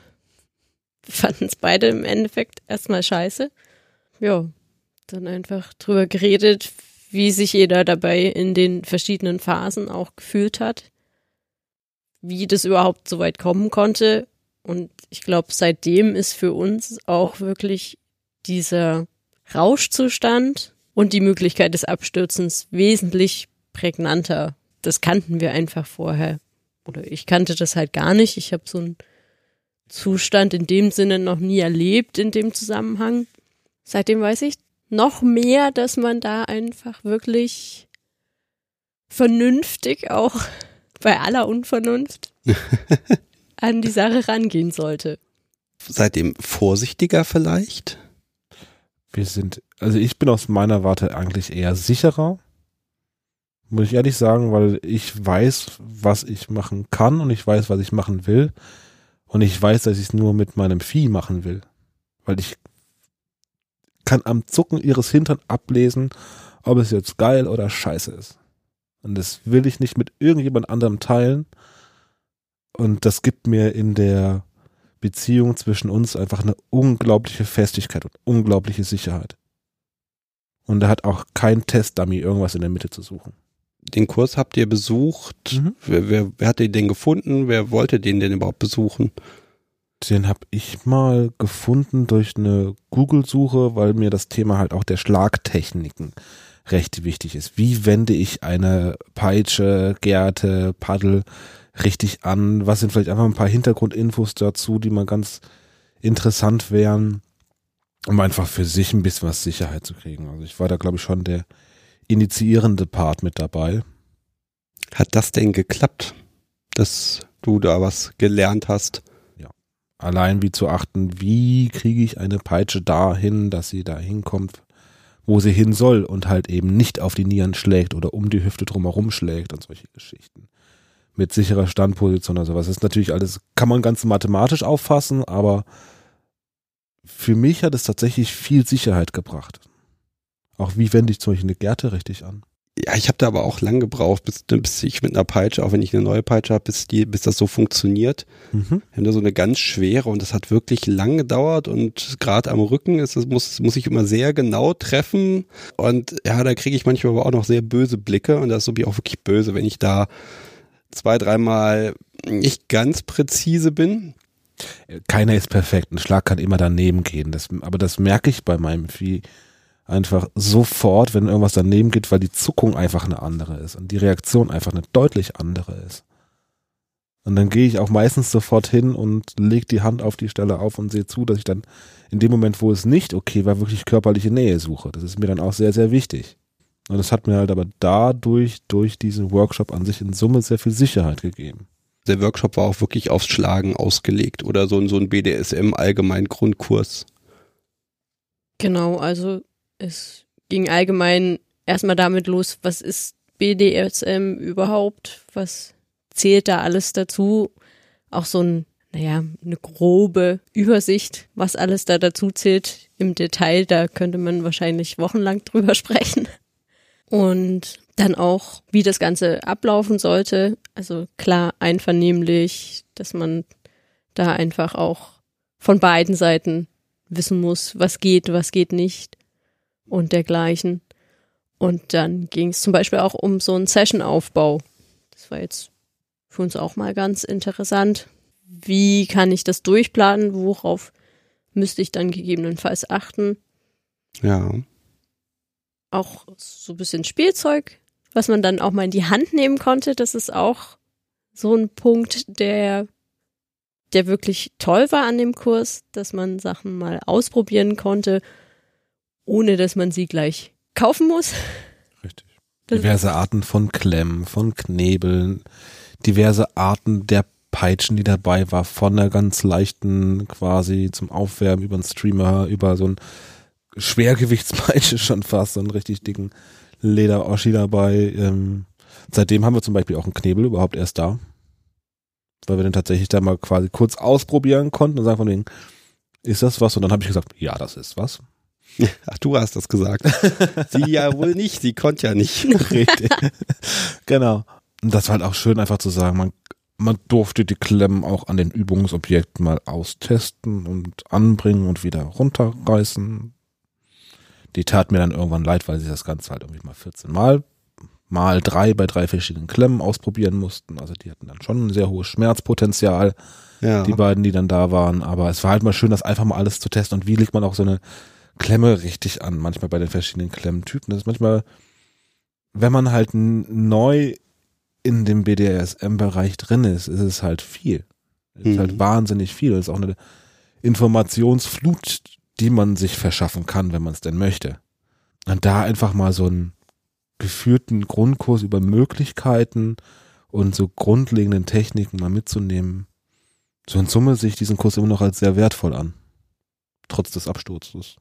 Wir fanden es beide im Endeffekt erstmal scheiße. Ja, dann einfach drüber geredet, wie sich jeder dabei in den verschiedenen Phasen auch gefühlt hat, wie das überhaupt so weit kommen konnte. Und ich glaube, seitdem ist für uns auch wirklich dieser Rauschzustand und die Möglichkeit des Abstürzens wesentlich prägnanter. Das kannten wir einfach vorher. Oder ich kannte das halt gar nicht. Ich habe so einen Zustand in dem Sinne noch nie erlebt in dem Zusammenhang. Seitdem weiß ich noch mehr, dass man da einfach wirklich vernünftig auch bei aller Unvernunft an die Sache rangehen sollte. Seitdem vorsichtiger vielleicht? Wir sind, also ich bin aus meiner Warte eigentlich eher sicherer. Muss ich ehrlich sagen, weil ich weiß, was ich machen kann und ich weiß, was ich machen will. Und ich weiß, dass ich es nur mit meinem Vieh machen will. Weil ich kann am Zucken ihres Hintern ablesen, ob es jetzt geil oder scheiße ist. Und das will ich nicht mit irgendjemand anderem teilen. Und das gibt mir in der Beziehung zwischen uns einfach eine unglaubliche Festigkeit und unglaubliche Sicherheit. Und da hat auch kein Testdummy irgendwas in der Mitte zu suchen. Den Kurs habt ihr besucht. Mhm. Wer, wer, wer hat den gefunden? Wer wollte den denn überhaupt besuchen? Den habe ich mal gefunden durch eine Google-Suche, weil mir das Thema halt auch der Schlagtechniken recht wichtig ist. Wie wende ich eine Peitsche, Gerte, Paddel richtig an? Was sind vielleicht einfach ein paar Hintergrundinfos dazu, die mal ganz interessant wären, um einfach für sich ein bisschen was Sicherheit zu kriegen. Also ich war da, glaube ich, schon der initiierende Part mit dabei. Hat das denn geklappt, dass du da was gelernt hast? Ja. Allein wie zu achten, wie kriege ich eine Peitsche dahin, dass sie da hinkommt, wo sie hin soll und halt eben nicht auf die Nieren schlägt oder um die Hüfte drumherum schlägt und solche Geschichten. Mit sicherer Standposition oder sowas. Das ist natürlich alles, kann man ganz mathematisch auffassen, aber für mich hat es tatsächlich viel Sicherheit gebracht. Auch wie wende ich zum Beispiel eine Gerte richtig an? Ja, ich habe da aber auch lang gebraucht, bis, bis ich mit einer Peitsche, auch wenn ich eine neue Peitsche habe, bis, die, bis das so funktioniert. Mhm. Wir haben da so eine ganz schwere und das hat wirklich lang gedauert und gerade am Rücken ist es, muss, muss ich immer sehr genau treffen und ja, da kriege ich manchmal aber auch noch sehr böse Blicke und das ist so wie auch wirklich böse, wenn ich da zwei, dreimal nicht ganz präzise bin. Keiner ist perfekt, ein Schlag kann immer daneben gehen, das, aber das merke ich bei meinem Vieh einfach sofort, wenn irgendwas daneben geht, weil die Zuckung einfach eine andere ist und die Reaktion einfach eine deutlich andere ist. Und dann gehe ich auch meistens sofort hin und lege die Hand auf die Stelle auf und sehe zu, dass ich dann in dem Moment, wo es nicht okay war, wirklich körperliche Nähe suche. Das ist mir dann auch sehr, sehr wichtig. Und das hat mir halt aber dadurch, durch diesen Workshop an sich in Summe sehr viel Sicherheit gegeben. Der Workshop war auch wirklich aufs Schlagen ausgelegt oder so, so ein B D S M-Allgemein-Grundkurs. Genau, also es ging allgemein erstmal damit los, was ist B D S M überhaupt? Was zählt da alles dazu? Auch so ein, naja, eine grobe Übersicht, was alles da dazu zählt. Im Detail, da könnte man wahrscheinlich wochenlang drüber sprechen. Und dann auch, wie das Ganze ablaufen sollte. Also klar, einvernehmlich, dass man da einfach auch von beiden Seiten wissen muss, was geht, was geht nicht und dergleichen. Und dann ging es zum Beispiel auch um so einen Session-Aufbau. Das war jetzt für uns auch mal ganz interessant. Wie kann ich das durchplanen? Worauf müsste ich dann gegebenenfalls achten? Ja. Auch so ein bisschen Spielzeug, was man dann auch mal in die Hand nehmen konnte. Das ist auch so ein Punkt, der, der wirklich toll war an dem Kurs, dass man Sachen mal ausprobieren konnte, ohne dass man sie gleich kaufen muss. Richtig. Diverse Arten von Klemmen, von Knebeln, diverse Arten der Peitschen, die dabei war, von der ganz leichten quasi zum Aufwärmen über einen Streamer, über so ein Schwergewichtspeitsche schon fast, so einen richtig dicken Leder-Oschi dabei. Ähm, seitdem haben wir zum Beispiel auch einen Knebel überhaupt erst da, weil wir den tatsächlich da mal quasi kurz ausprobieren konnten und sagen von wegen, ist das was? Und dann habe ich gesagt, ja, das ist was. Ach, du hast das gesagt. Sie ja wohl nicht, sie konnte ja nicht. Richtig. Genau. Und das war halt auch schön, einfach zu sagen, man, man durfte die Klemmen auch an den Übungsobjekten mal austesten und anbringen und wieder runterreißen. Die tat mir dann irgendwann leid, weil sie das Ganze halt irgendwie mal vierzehn Mal, mal drei bei drei verschiedenen Klemmen ausprobieren mussten. Also die hatten dann schon ein sehr hohes Schmerzpotenzial, Ja. die beiden, die dann da waren. Aber es war halt mal schön, das einfach mal alles zu testen. Und wie legt man auch so eine Klemme richtig an, manchmal bei den verschiedenen Klemmtypen. Das ist manchmal, wenn man halt n- neu in dem B D S M-Bereich drin ist, ist es halt viel. Es ist Mhm. halt wahnsinnig viel. Es ist auch eine Informationsflut, die man sich verschaffen kann, wenn man es denn möchte. Und da einfach mal so einen geführten Grundkurs über Möglichkeiten und so grundlegenden Techniken mal mitzunehmen. So in Summe sehe ich diesen Kurs immer noch als sehr wertvoll an. Trotz des Absturzes.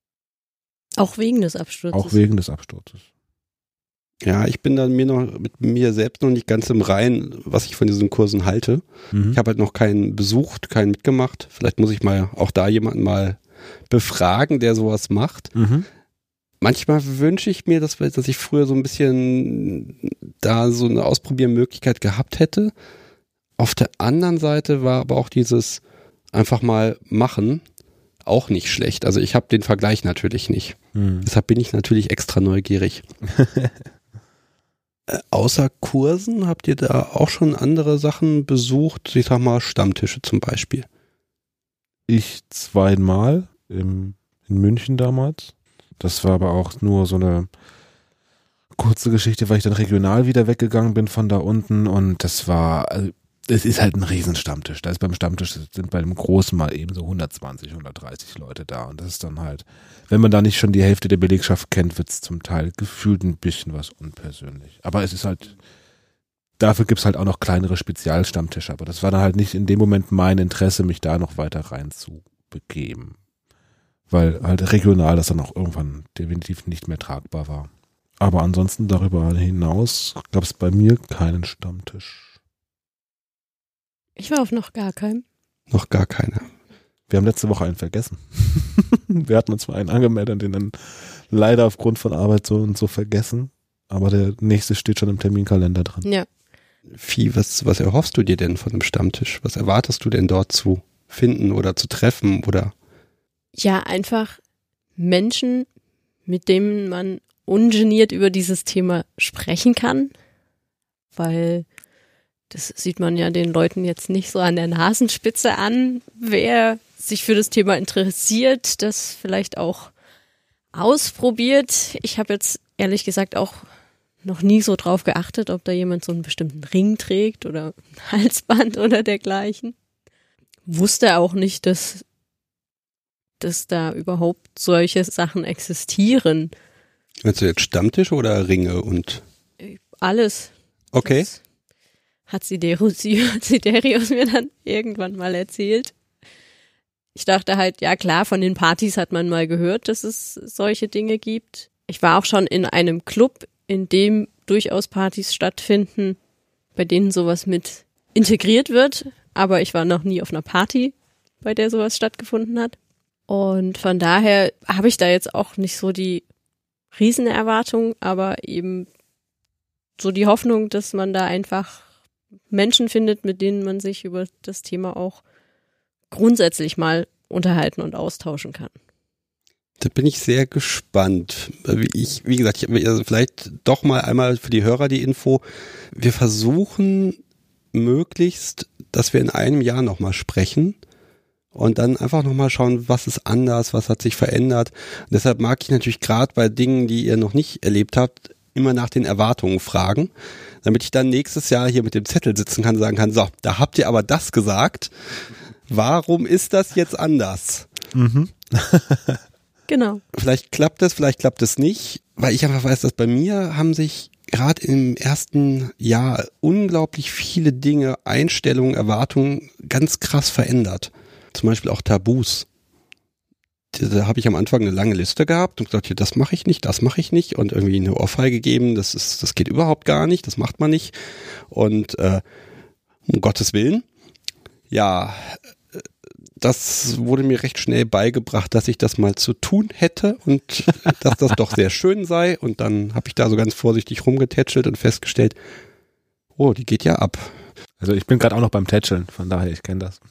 Auch wegen des Absturzes. Auch wegen des Absturzes. Ja, ich bin dann mir noch mit mir selbst noch nicht ganz im Reinen, was ich von diesen Kursen halte. Mhm. Ich habe halt noch keinen besucht, keinen mitgemacht. Vielleicht muss ich mal auch da jemanden mal befragen, der sowas macht. Mhm. Manchmal wünsche ich mir, dass, dass ich früher so ein bisschen da so eine Ausprobiermöglichkeit gehabt hätte. Auf der anderen Seite war aber auch dieses einfach mal machen auch nicht schlecht. Also ich habe den Vergleich natürlich nicht. Mhm. Deshalb bin ich natürlich extra neugierig. äh, außer Kursen habt ihr da auch schon andere Sachen besucht? Ich sag mal Stammtische zum Beispiel. Ich zweimal im, in München damals. Das war aber auch nur so eine kurze Geschichte, weil ich dann regional wieder weggegangen bin von da unten und das war, also es ist halt ein Riesenstammtisch. Da ist beim Stammtisch sind bei dem Großen mal eben so hundertzwanzig, hundertdreißig Leute da und das ist dann halt, wenn man da nicht schon die Hälfte der Belegschaft kennt, wird es zum Teil gefühlt ein bisschen was unpersönlich. Aber es ist halt, dafür gibt es halt auch noch kleinere Spezialstammtische, aber das war dann halt nicht in dem Moment mein Interesse, mich da noch weiter rein zu begeben. Weil halt regional das dann auch irgendwann definitiv nicht mehr tragbar war. Aber ansonsten darüber hinaus gab es bei mir keinen Stammtisch. Ich war auf noch gar keinem. Noch gar keiner. Wir haben letzte Woche einen vergessen. Wir hatten uns mal einen angemeldet und den dann leider aufgrund von Arbeit so und so vergessen. Aber der nächste steht schon im Terminkalender drin. Ja. Vieh, was, was erhoffst du dir denn von einem Stammtisch? Was erwartest du denn dort zu finden oder zu treffen oder? Ja, einfach Menschen, mit denen man ungeniert über dieses Thema sprechen kann, weil das sieht man ja den Leuten jetzt nicht so an der Nasenspitze an, wer sich für das Thema interessiert, das vielleicht auch ausprobiert. Ich habe jetzt ehrlich gesagt auch noch nie so drauf geachtet, ob da jemand so einen bestimmten Ring trägt oder ein Halsband oder dergleichen. Wusste auch nicht, dass dass da überhaupt solche Sachen existieren. Meinst du jetzt Stammtische oder Ringe und? Alles. Okay. Das hat Siderius, Siderius mir dann irgendwann mal erzählt. Ich dachte halt, ja klar, von den Partys hat man mal gehört, dass es solche Dinge gibt. Ich war auch schon in einem Club, in dem durchaus Partys stattfinden, bei denen sowas mit integriert wird. Aber ich war noch nie auf einer Party, bei der sowas stattgefunden hat. Und von daher habe ich da jetzt auch nicht so die Riesenerwartung, aber eben so die Hoffnung, dass man da einfach Menschen findet, mit denen man sich über das Thema auch grundsätzlich mal unterhalten und austauschen kann. Da bin ich sehr gespannt. Wie, ich, wie gesagt, ich, also vielleicht doch mal einmal für die Hörer die Info. Wir versuchen möglichst, dass wir in einem Jahr nochmal sprechen und dann einfach nochmal schauen, was ist anders, was hat sich verändert. Und deshalb mag ich natürlich gerade bei Dingen, die ihr noch nicht erlebt habt, immer nach den Erwartungen fragen, damit ich dann nächstes Jahr hier mit dem Zettel sitzen kann und sagen kann, so, da habt ihr aber das gesagt. Warum ist das jetzt anders? Mhm. Genau. Vielleicht klappt es, vielleicht klappt es nicht, weil ich einfach weiß, dass bei mir haben sich gerade im ersten Jahr unglaublich viele Dinge, Einstellungen, Erwartungen ganz krass verändert. Zum Beispiel auch Tabus. Da habe ich am Anfang eine lange Liste gehabt und gesagt, das mache ich nicht, das mache ich nicht und irgendwie eine Ohrfeige gegeben, das ist, das geht überhaupt gar nicht, das macht man nicht und äh, um Gottes Willen, ja, das wurde mir recht schnell beigebracht, dass ich das mal zu tun hätte und dass das doch sehr schön sei und dann habe ich da so ganz vorsichtig rumgetätschelt und festgestellt, oh, die geht ja ab. Also ich bin gerade auch noch beim Tätscheln, von daher, ich kenne das.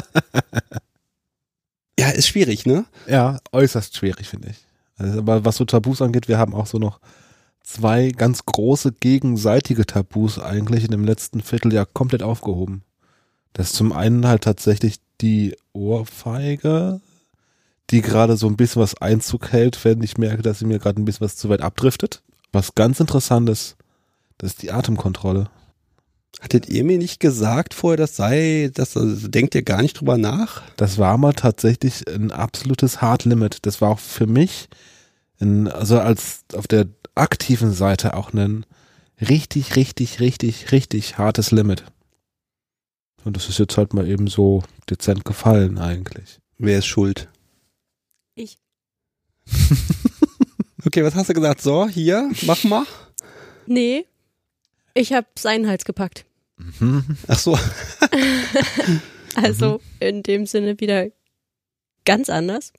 Ja, ist schwierig, ne? Ja, äußerst schwierig, finde ich. Also, aber was so Tabus angeht, wir haben auch so noch zwei ganz große gegenseitige Tabus eigentlich in dem letzten Vierteljahr komplett aufgehoben. Das ist zum einen halt tatsächlich die Ohrfeige, die gerade so ein bisschen was Einzug hält, wenn ich merke, dass sie mir gerade ein bisschen was zu weit abdriftet. Was ganz interessant ist, das ist die Atemkontrolle. Hattet ihr mir nicht gesagt vorher, das sei, das also, denkt ihr gar nicht drüber nach? Das war mal tatsächlich ein absolutes Hard Limit. Das war auch für mich, ein, also als auf der aktiven Seite auch ein richtig, richtig, richtig, richtig hartes Limit. Und das ist jetzt halt mal eben so dezent gefallen eigentlich. Wer ist schuld? Ich. Okay, was hast du gesagt? So, hier, mach mal. Nee, ich habe seinen Hals gepackt. Mhm. Ach so. Also in dem Sinne wieder ganz anders.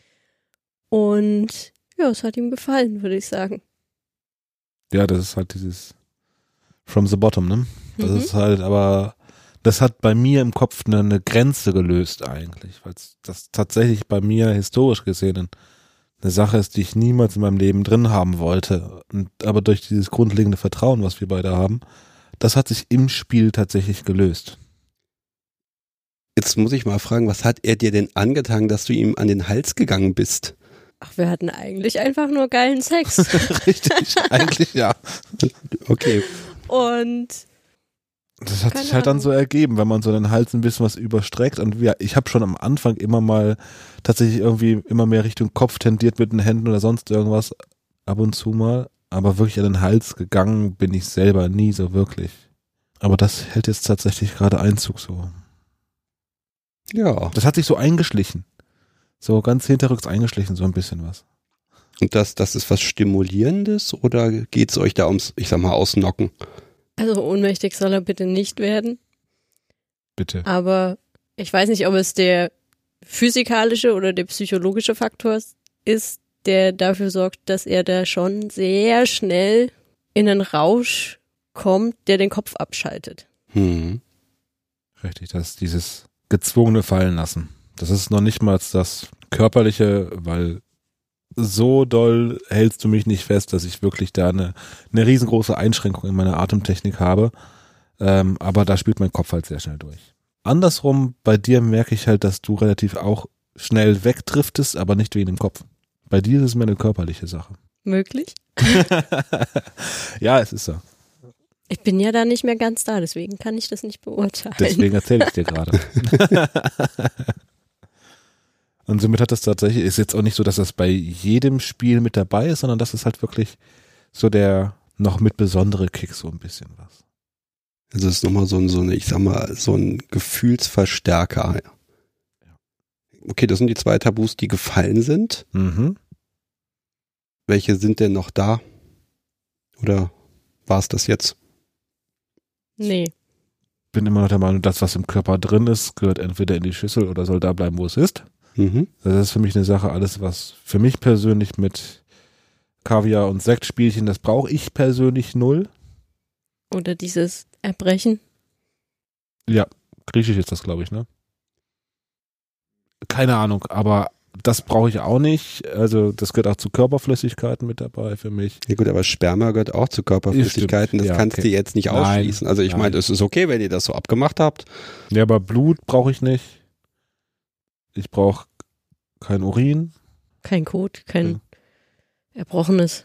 Und ja, es hat ihm gefallen, würde ich sagen. Ja, das ist halt dieses from the bottom, ne? Das Mhm. ist halt, aber das hat bei mir im Kopf eine, eine Grenze gelöst eigentlich, weil das tatsächlich bei mir historisch gesehen eine Sache ist, die ich niemals in meinem Leben drin haben wollte. Und, aber durch dieses grundlegende Vertrauen, was wir beide haben, das hat sich im Spiel tatsächlich gelöst. Jetzt muss ich mal fragen, was hat er dir denn angetan, dass du ihm an den Hals gegangen bist? Ach, wir hatten eigentlich einfach nur geilen Sex. Richtig, eigentlich ja. Okay. Und Das hat Keine sich halt dann Ahnung. so ergeben, wenn man so den Hals ein bisschen was überstreckt. Und ja, ich habe schon am Anfang immer mal tatsächlich irgendwie immer mehr Richtung Kopf tendiert mit den Händen oder sonst irgendwas, ab und zu mal. Aber wirklich an den Hals gegangen bin ich selber nie so wirklich. Aber das hält jetzt tatsächlich gerade Einzug so. Ja. Das hat sich so eingeschlichen. So ganz hinterrücks eingeschlichen, so ein bisschen was. Und das, das ist was Stimulierendes oder geht es euch da ums, ich sag mal, Ausnocken? also ohnmächtig soll er bitte nicht werden. Bitte. Aber ich weiß nicht, ob es der physikalische oder der psychologische Faktor ist, der dafür sorgt, dass er da schon sehr schnell in einen Rausch kommt, der den Kopf abschaltet. Hm. Richtig, das ist dieses gezwungene Fallen lassen. Das ist noch nicht mal das Körperliche, weil so doll hältst du mich nicht fest, dass ich wirklich da eine, eine riesengroße Einschränkung in meiner Atemtechnik habe. Ähm, aber da spielt mein Kopf halt sehr schnell durch. Andersrum, bei dir merke ich halt, dass du relativ auch schnell wegdriftest, aber nicht wegen dem Kopf. Bei dir ist es mehr eine körperliche Sache. Möglich? Ja, es ist so. Ich bin ja da nicht mehr ganz da, deswegen kann ich das nicht beurteilen. Deswegen erzähle ich dir gerade. Und somit hat das tatsächlich, ist jetzt auch nicht so, dass das bei jedem Spiel mit dabei ist, sondern das ist halt wirklich so der noch mit besondere Kick, so ein bisschen was. Also es ist nochmal so ein, so eine, ich sag mal, so ein Gefühlsverstärker. Okay, das sind die zwei Tabus, die gefallen sind. Mhm. Welche sind denn noch da? Oder war es das jetzt? Nee. Bin immer noch der Meinung, das, was im Körper drin ist, gehört entweder in die Schüssel oder soll da bleiben, wo es ist. Mhm. Das ist für mich eine Sache, alles, was für mich persönlich mit Kaviar und Sektspielchen, das brauche ich persönlich null. Oder dieses Erbrechen. Ja, griechisch ist das, glaube ich, ne? Keine Ahnung, aber das brauche ich auch nicht. Also das gehört auch zu Körperflüssigkeiten mit dabei für mich. Ja gut, aber Sperma gehört auch zu Körperflüssigkeiten. Das Ja, kannst okay. du jetzt nicht Nein, ausschließen. Also ich nein. meine, es ist okay, wenn ihr das so abgemacht habt. Ja, aber Blut brauche ich nicht. Ich brauche kein Urin. Kein Kot, kein Ja. Erbrochenes.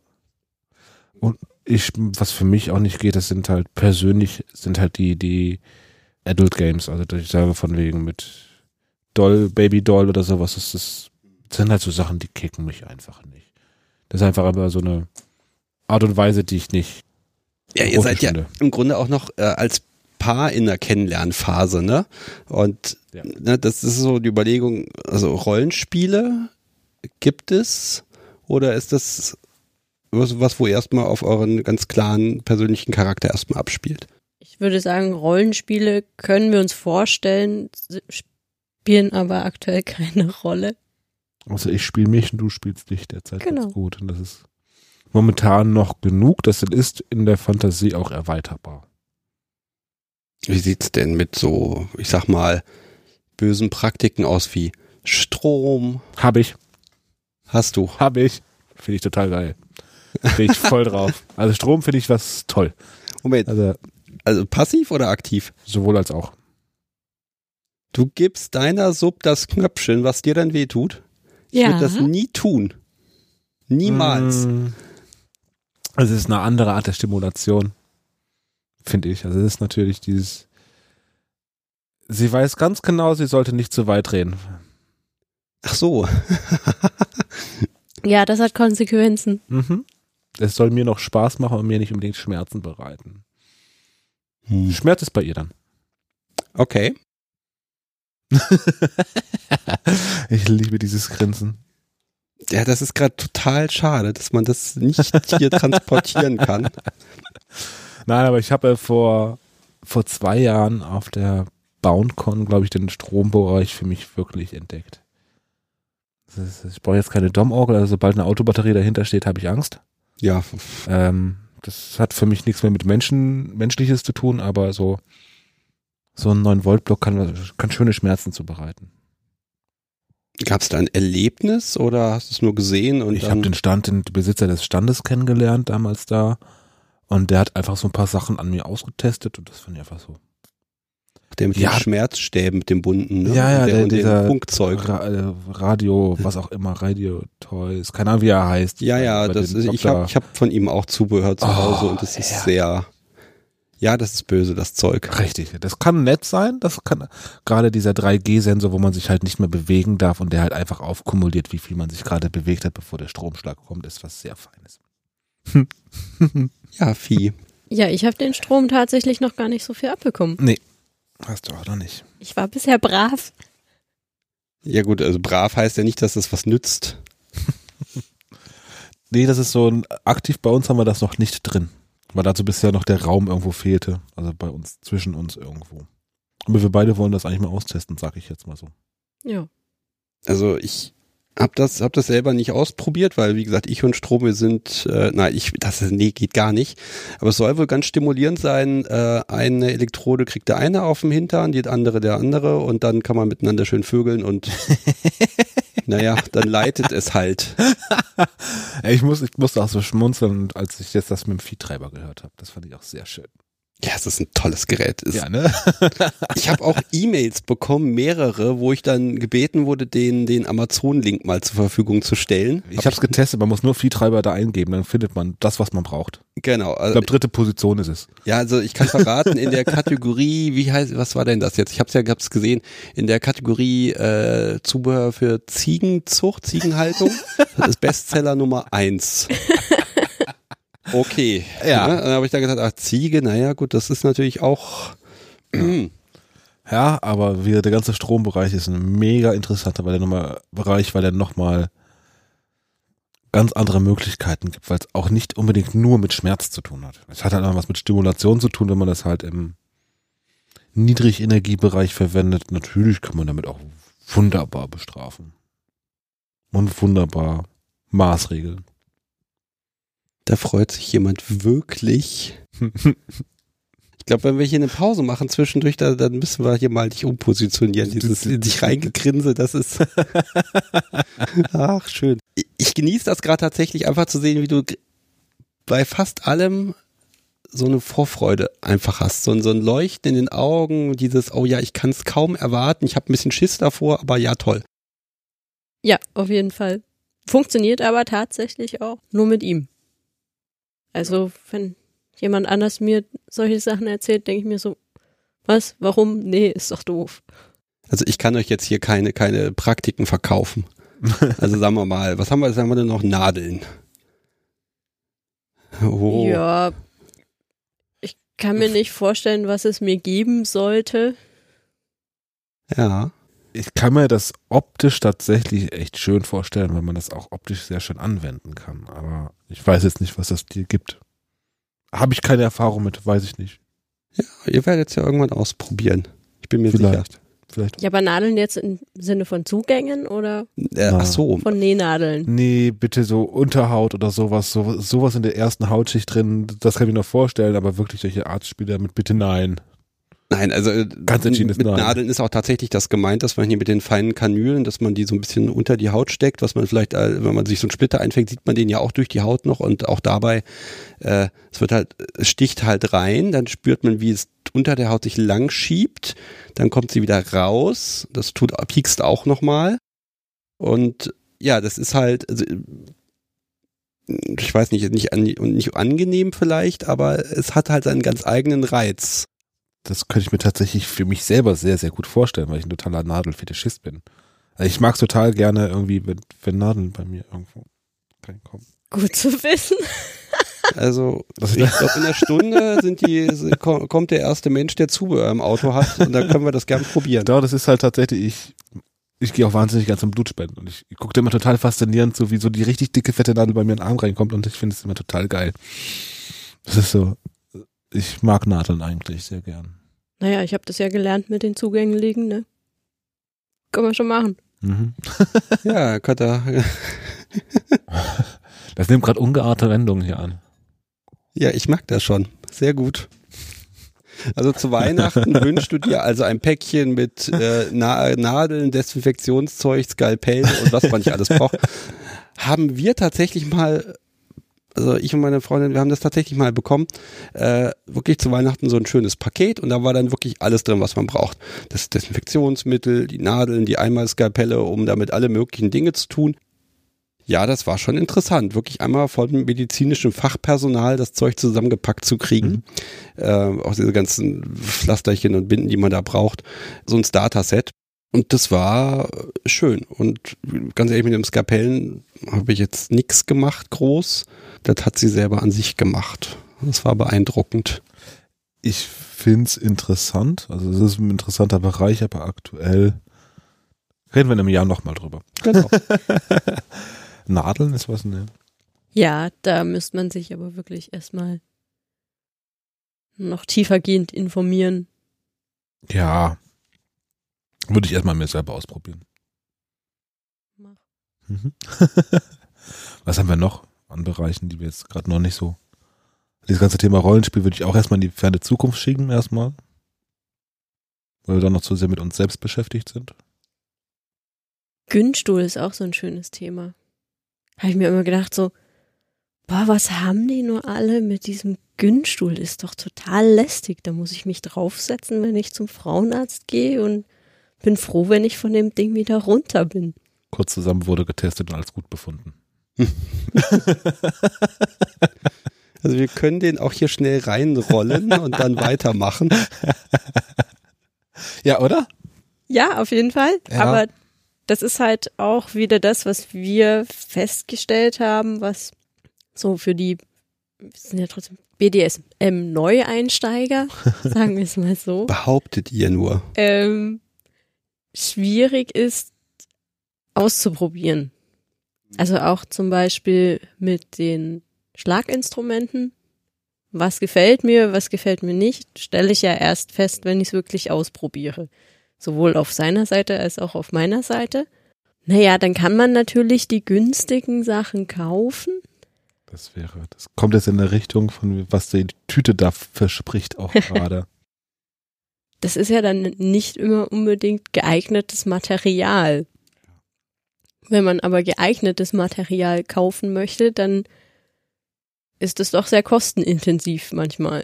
Ich, was für mich auch nicht geht, das sind halt persönlich, sind halt die, die Adult Games. Also ich sage von wegen mit Doll, Baby Doll oder sowas. Das, ist, das sind halt so Sachen, die kicken mich einfach nicht. Das ist einfach aber so eine Art und Weise, die ich nicht. Ja, ihr seid ja finde. im Grunde auch noch äh, als Paar in der Kennenlernphase, ne? Und Ja. ne, das ist so die Überlegung, also Rollenspiele gibt es oder ist das was, was wo erstmal auf euren ganz klaren persönlichen Charakter erstmal abspielt? Ich würde sagen, Rollenspiele können wir uns vorstellen, spielen aber aktuell keine Rolle. Also ich spiele mich und du spielst dich derzeit Genau. ganz gut. Und das ist momentan noch genug. Das ist in der Fantasie auch erweiterbar. Wie sieht's denn mit so, ich sag mal, bösen Praktiken aus wie Strom? Hab ich. Hast du? Hab ich. Finde ich total geil. Bin ich voll drauf. Also Strom finde ich was toll. Moment, Also also passiv oder aktiv? sowohl als auch. Du gibst deiner Sub das Knöpfchen, was dir dann wehtut? Ich Ja. würde das nie tun. Niemals. Mm. Also es ist eine andere Art der Stimulation, finde ich. Also es ist natürlich dieses, sie weiß ganz genau, sie sollte nicht zu weit drehen. Ach so. Ja, das hat Konsequenzen. Mhm. Es soll mir noch Spaß machen und mir nicht unbedingt Schmerzen bereiten. Hm. Schmerz ist bei ihr dann. Okay. Ich liebe dieses Grinsen. Ja, das ist gerade total schade, dass man das nicht hier transportieren kann. Nein, aber ich habe vor, vor zwei Jahren auf der BoundCon, glaube ich, den Strombereich für mich wirklich entdeckt. Das ist, ich brauche jetzt keine Dom-Orgel, also sobald eine Autobatterie dahinter steht, habe ich Angst. Ja, Ähm, das hat für mich nichts mehr mit Menschen, Menschliches zu tun, aber so, so ein neun Volt Block kann, kann schöne Schmerzen zubereiten. gab es da ein Erlebnis oder hast du es nur gesehen? Und Ich dann, habe den Stand, den Besitzer des Standes kennengelernt damals da und der hat einfach so ein paar Sachen an mir ausgetestet und das fand ich einfach so. der mit Ja. den Schmerzstäben, mit dem bunten, ne? Ja, ja, und der, der- und dieser dem Funkzeug. Ra äh, Radio, was auch immer, Radio Toys, keine Ahnung, wie er heißt. Ja, ja, Bei das den ist, ich Doktor- habe ich hab von ihm auch Zubehör zu Oh, Hause und das ist ja. sehr, ja, das ist böse, das Zeug. Richtig, das kann nett sein, das kann gerade dieser drei G Sensor, wo man sich halt nicht mehr bewegen darf und der halt einfach aufkumuliert, wie viel man sich gerade bewegt hat, bevor der Stromschlag kommt, ist was sehr Feines. Ja, Vieh. Ja, ich habe den Strom tatsächlich noch gar nicht so viel abbekommen. Nee, hast du auch noch nicht. Ich war bisher brav. Ja gut, also brav heißt ja nicht, dass das was nützt. Nee, das ist so ein, aktiv bei uns haben wir das noch nicht drin, weil dazu bisher noch der Raum irgendwo fehlte, also bei uns, zwischen uns irgendwo. Aber wir beide wollen das eigentlich mal austesten, sag ich jetzt mal so. Ja. Also ich hab das, hab das selber nicht ausprobiert, weil wie gesagt, ich und Strom, wir sind, äh, nein, ich, das ist, nee, geht gar nicht. Aber es soll wohl ganz stimulierend sein. Äh, eine Elektrode kriegt der eine auf dem Hintern, die andere der andere und dann kann man miteinander schön vögeln und naja, dann leitet es halt. Ich muss, ich musste auch so schmunzeln, als ich jetzt das mit dem Viehtreiber gehört habe. Das fand ich auch sehr schön. Ja, es ist ein tolles Gerät. Es, Ja, ne? Ich habe auch E-Mails bekommen, mehrere, wo ich dann gebeten wurde, den, den Amazon-Link mal zur Verfügung zu stellen. Ich habe es getestet, man muss nur Viehtreiber da eingeben, dann findet man das, was man braucht. Genau. Ich Also, glaube, dritte Position ist es. ja, also ich kann verraten, in der Kategorie, wie heißt, was war denn das jetzt? Ich habe es ja hab's gesehen, in der Kategorie äh, Zubehör für Ziegenzucht, Ziegenhaltung, das ist Bestseller Nummer eins. Okay. Ja. Ne? Dann habe ich dann gesagt, ach Ziege, naja gut, das ist natürlich auch Ja, aber wieder der ganze Strombereich ist ein mega interessanter weil der nochmal Bereich, weil er nochmal ganz andere Möglichkeiten gibt, weil es auch nicht unbedingt nur mit Schmerz zu tun hat. Es hat halt auch was mit Stimulation zu tun, wenn man das halt im Niedrigenergiebereich verwendet. Natürlich kann man damit auch wunderbar bestrafen. Und wunderbar maßregeln. Da freut sich jemand wirklich. Ich glaube, wenn wir hier eine Pause machen zwischendurch, da, dann müssen wir hier mal dich umpositionieren. Dieses in sich reingegrinse, das ist ach, schön. Ich genieße das gerade tatsächlich einfach zu sehen, wie du bei fast allem so eine Vorfreude einfach hast. So, so ein Leuchten in den Augen, dieses, oh ja, ich kann es kaum erwarten, ich habe ein bisschen Schiss davor, aber ja, toll. Ja, auf jeden Fall. Funktioniert aber tatsächlich auch nur mit ihm. Also, wenn jemand anders mir solche Sachen erzählt, denke ich mir so, was, warum? Nee, ist doch doof. Also ich kann euch jetzt hier keine, keine Praktiken verkaufen. Also sagen wir mal, was haben wir, sagen wir denn noch? Nadeln. Oh. Ja, ich kann mir nicht vorstellen, was es mir geben sollte. Ja. Ich kann mir das optisch tatsächlich echt schön vorstellen, weil man das auch optisch sehr schön anwenden kann. Aber ich weiß jetzt nicht, was das dir gibt. Habe ich keine Erfahrung mit, weiß ich nicht. Ja, ihr werdet es ja irgendwann ausprobieren. Ich bin mir Vielleicht. sicher. Vielleicht. Ja, aber Nadeln jetzt im Sinne von Zugängen oder Äh, ach so. von Nähnadeln? Nee, bitte so Unterhaut oder sowas, so, sowas in der ersten Hautschicht drin, das kann ich mir noch vorstellen, aber wirklich solche Arztspiele mit bitte nein. Nein, also Ganz entschiedenes mit Nein. Nadeln ist auch tatsächlich das gemeint, dass man hier mit den feinen Kanülen, dass man die so ein bisschen unter die Haut steckt, was man vielleicht, wenn man sich so einen Splitter einfängt, sieht man den ja auch durch die Haut noch und auch dabei, äh, es wird halt, es sticht halt rein, dann spürt man, wie es unter der Haut sich lang schiebt, dann kommt sie wieder raus, das tut, piekst auch nochmal und ja, das ist halt, also, ich weiß nicht, nicht, an, nicht angenehm vielleicht, aber es hat halt seinen ganz eigenen Reiz. Das könnte ich mir tatsächlich für mich selber sehr, sehr gut vorstellen, weil ich ein totaler Nadelfetischist bin. Also ich mag es total gerne irgendwie, wenn, wenn Nadeln bei mir irgendwo reinkommen. Gut zu wissen. Also ich glaube, in einer Stunde sind die, kommt der erste Mensch, der Zubehör im Auto hat und dann können wir das gern probieren. Ja, das ist halt tatsächlich, ich, ich gehe auch wahnsinnig ganz zum Blutspenden und ich, ich gucke da immer total faszinierend, so wie so die richtig dicke, fette Nadel bei mir in den Arm reinkommt und ich finde es immer total geil. Das ist so, ich mag Nadeln eigentlich sehr gern. Naja, ich habe das ja gelernt mit den Zugängen legen, ne? Können wir schon machen. Mhm. Ja, könnt ihr. Das nimmt gerade ungeahnte Wendungen hier an. Ja, ich mag das schon. Sehr gut. Also zu Weihnachten wünschst du dir also ein Päckchen mit äh, Na- Nadeln, Desinfektionszeug, Skalpellen und was man nicht alles braucht. Haben wir tatsächlich mal, also ich und meine Freundin, wir haben das tatsächlich mal bekommen, äh, wirklich zu Weihnachten so ein schönes Paket und da war dann wirklich alles drin, was man braucht. Das Desinfektionsmittel, die Nadeln, die Einmalskalpelle, um damit alle möglichen Dinge zu tun. Ja, das war schon interessant, wirklich einmal von medizinischem Fachpersonal das Zeug zusammengepackt zu kriegen. Mhm. Äh, auch diese ganzen Pflasterchen und Binden, die man da braucht. So ein Starter-Set. Und das war schön. Und ganz ehrlich, mit dem Skalpellen habe ich jetzt nichts gemacht groß. Das hat sie selber an sich gemacht. Das war beeindruckend. Ich finde es interessant. Also es ist ein interessanter Bereich, aber aktuell reden wir in einem Jahr nochmal drüber. Genau. Nadeln ist was, ne? Ja, da müsste man sich aber wirklich erstmal noch tiefergehend informieren. Ja. Würde ich erstmal mir selber ausprobieren. Mach. Mhm. Was haben wir noch an Bereichen, die wir jetzt gerade noch nicht so. Dieses ganze Thema Rollenspiel würde ich auch erstmal in die ferne Zukunft schieben, erstmal. Weil wir dann noch zu sehr mit uns selbst beschäftigt sind. Günststuhl ist auch so ein schönes Thema. Habe ich mir immer gedacht so, boah, was haben die nur alle mit diesem Günststuhl? Ist doch total lästig. Da muss ich mich draufsetzen, wenn ich zum Frauenarzt gehe und bin froh, wenn ich von dem Ding wieder runter bin. Kurz zusammen wurde getestet und als gut befunden. Also wir können den auch hier schnell reinrollen und dann weitermachen. Ja, oder? Ja, auf jeden Fall. Ja. Aber das ist halt auch wieder das, was wir festgestellt haben, was so für die, wir sind ja trotzdem B D S M-Neueinsteiger, sagen wir es mal so. Behauptet ihr nur. Ähm, schwierig ist, auszuprobieren. Also auch zum Beispiel mit den Schlaginstrumenten. Was gefällt mir, was gefällt mir nicht, stelle ich ja erst fest, wenn ich es wirklich ausprobiere. Sowohl auf seiner Seite als auch auf meiner Seite. Naja, dann kann man natürlich die günstigen Sachen kaufen. Das wäre, das kommt jetzt in der Richtung von, was die Tüte da verspricht auch gerade. Das ist ja dann nicht immer unbedingt geeignetes Material. Wenn man aber geeignetes Material kaufen möchte, dann ist es doch sehr kostenintensiv manchmal.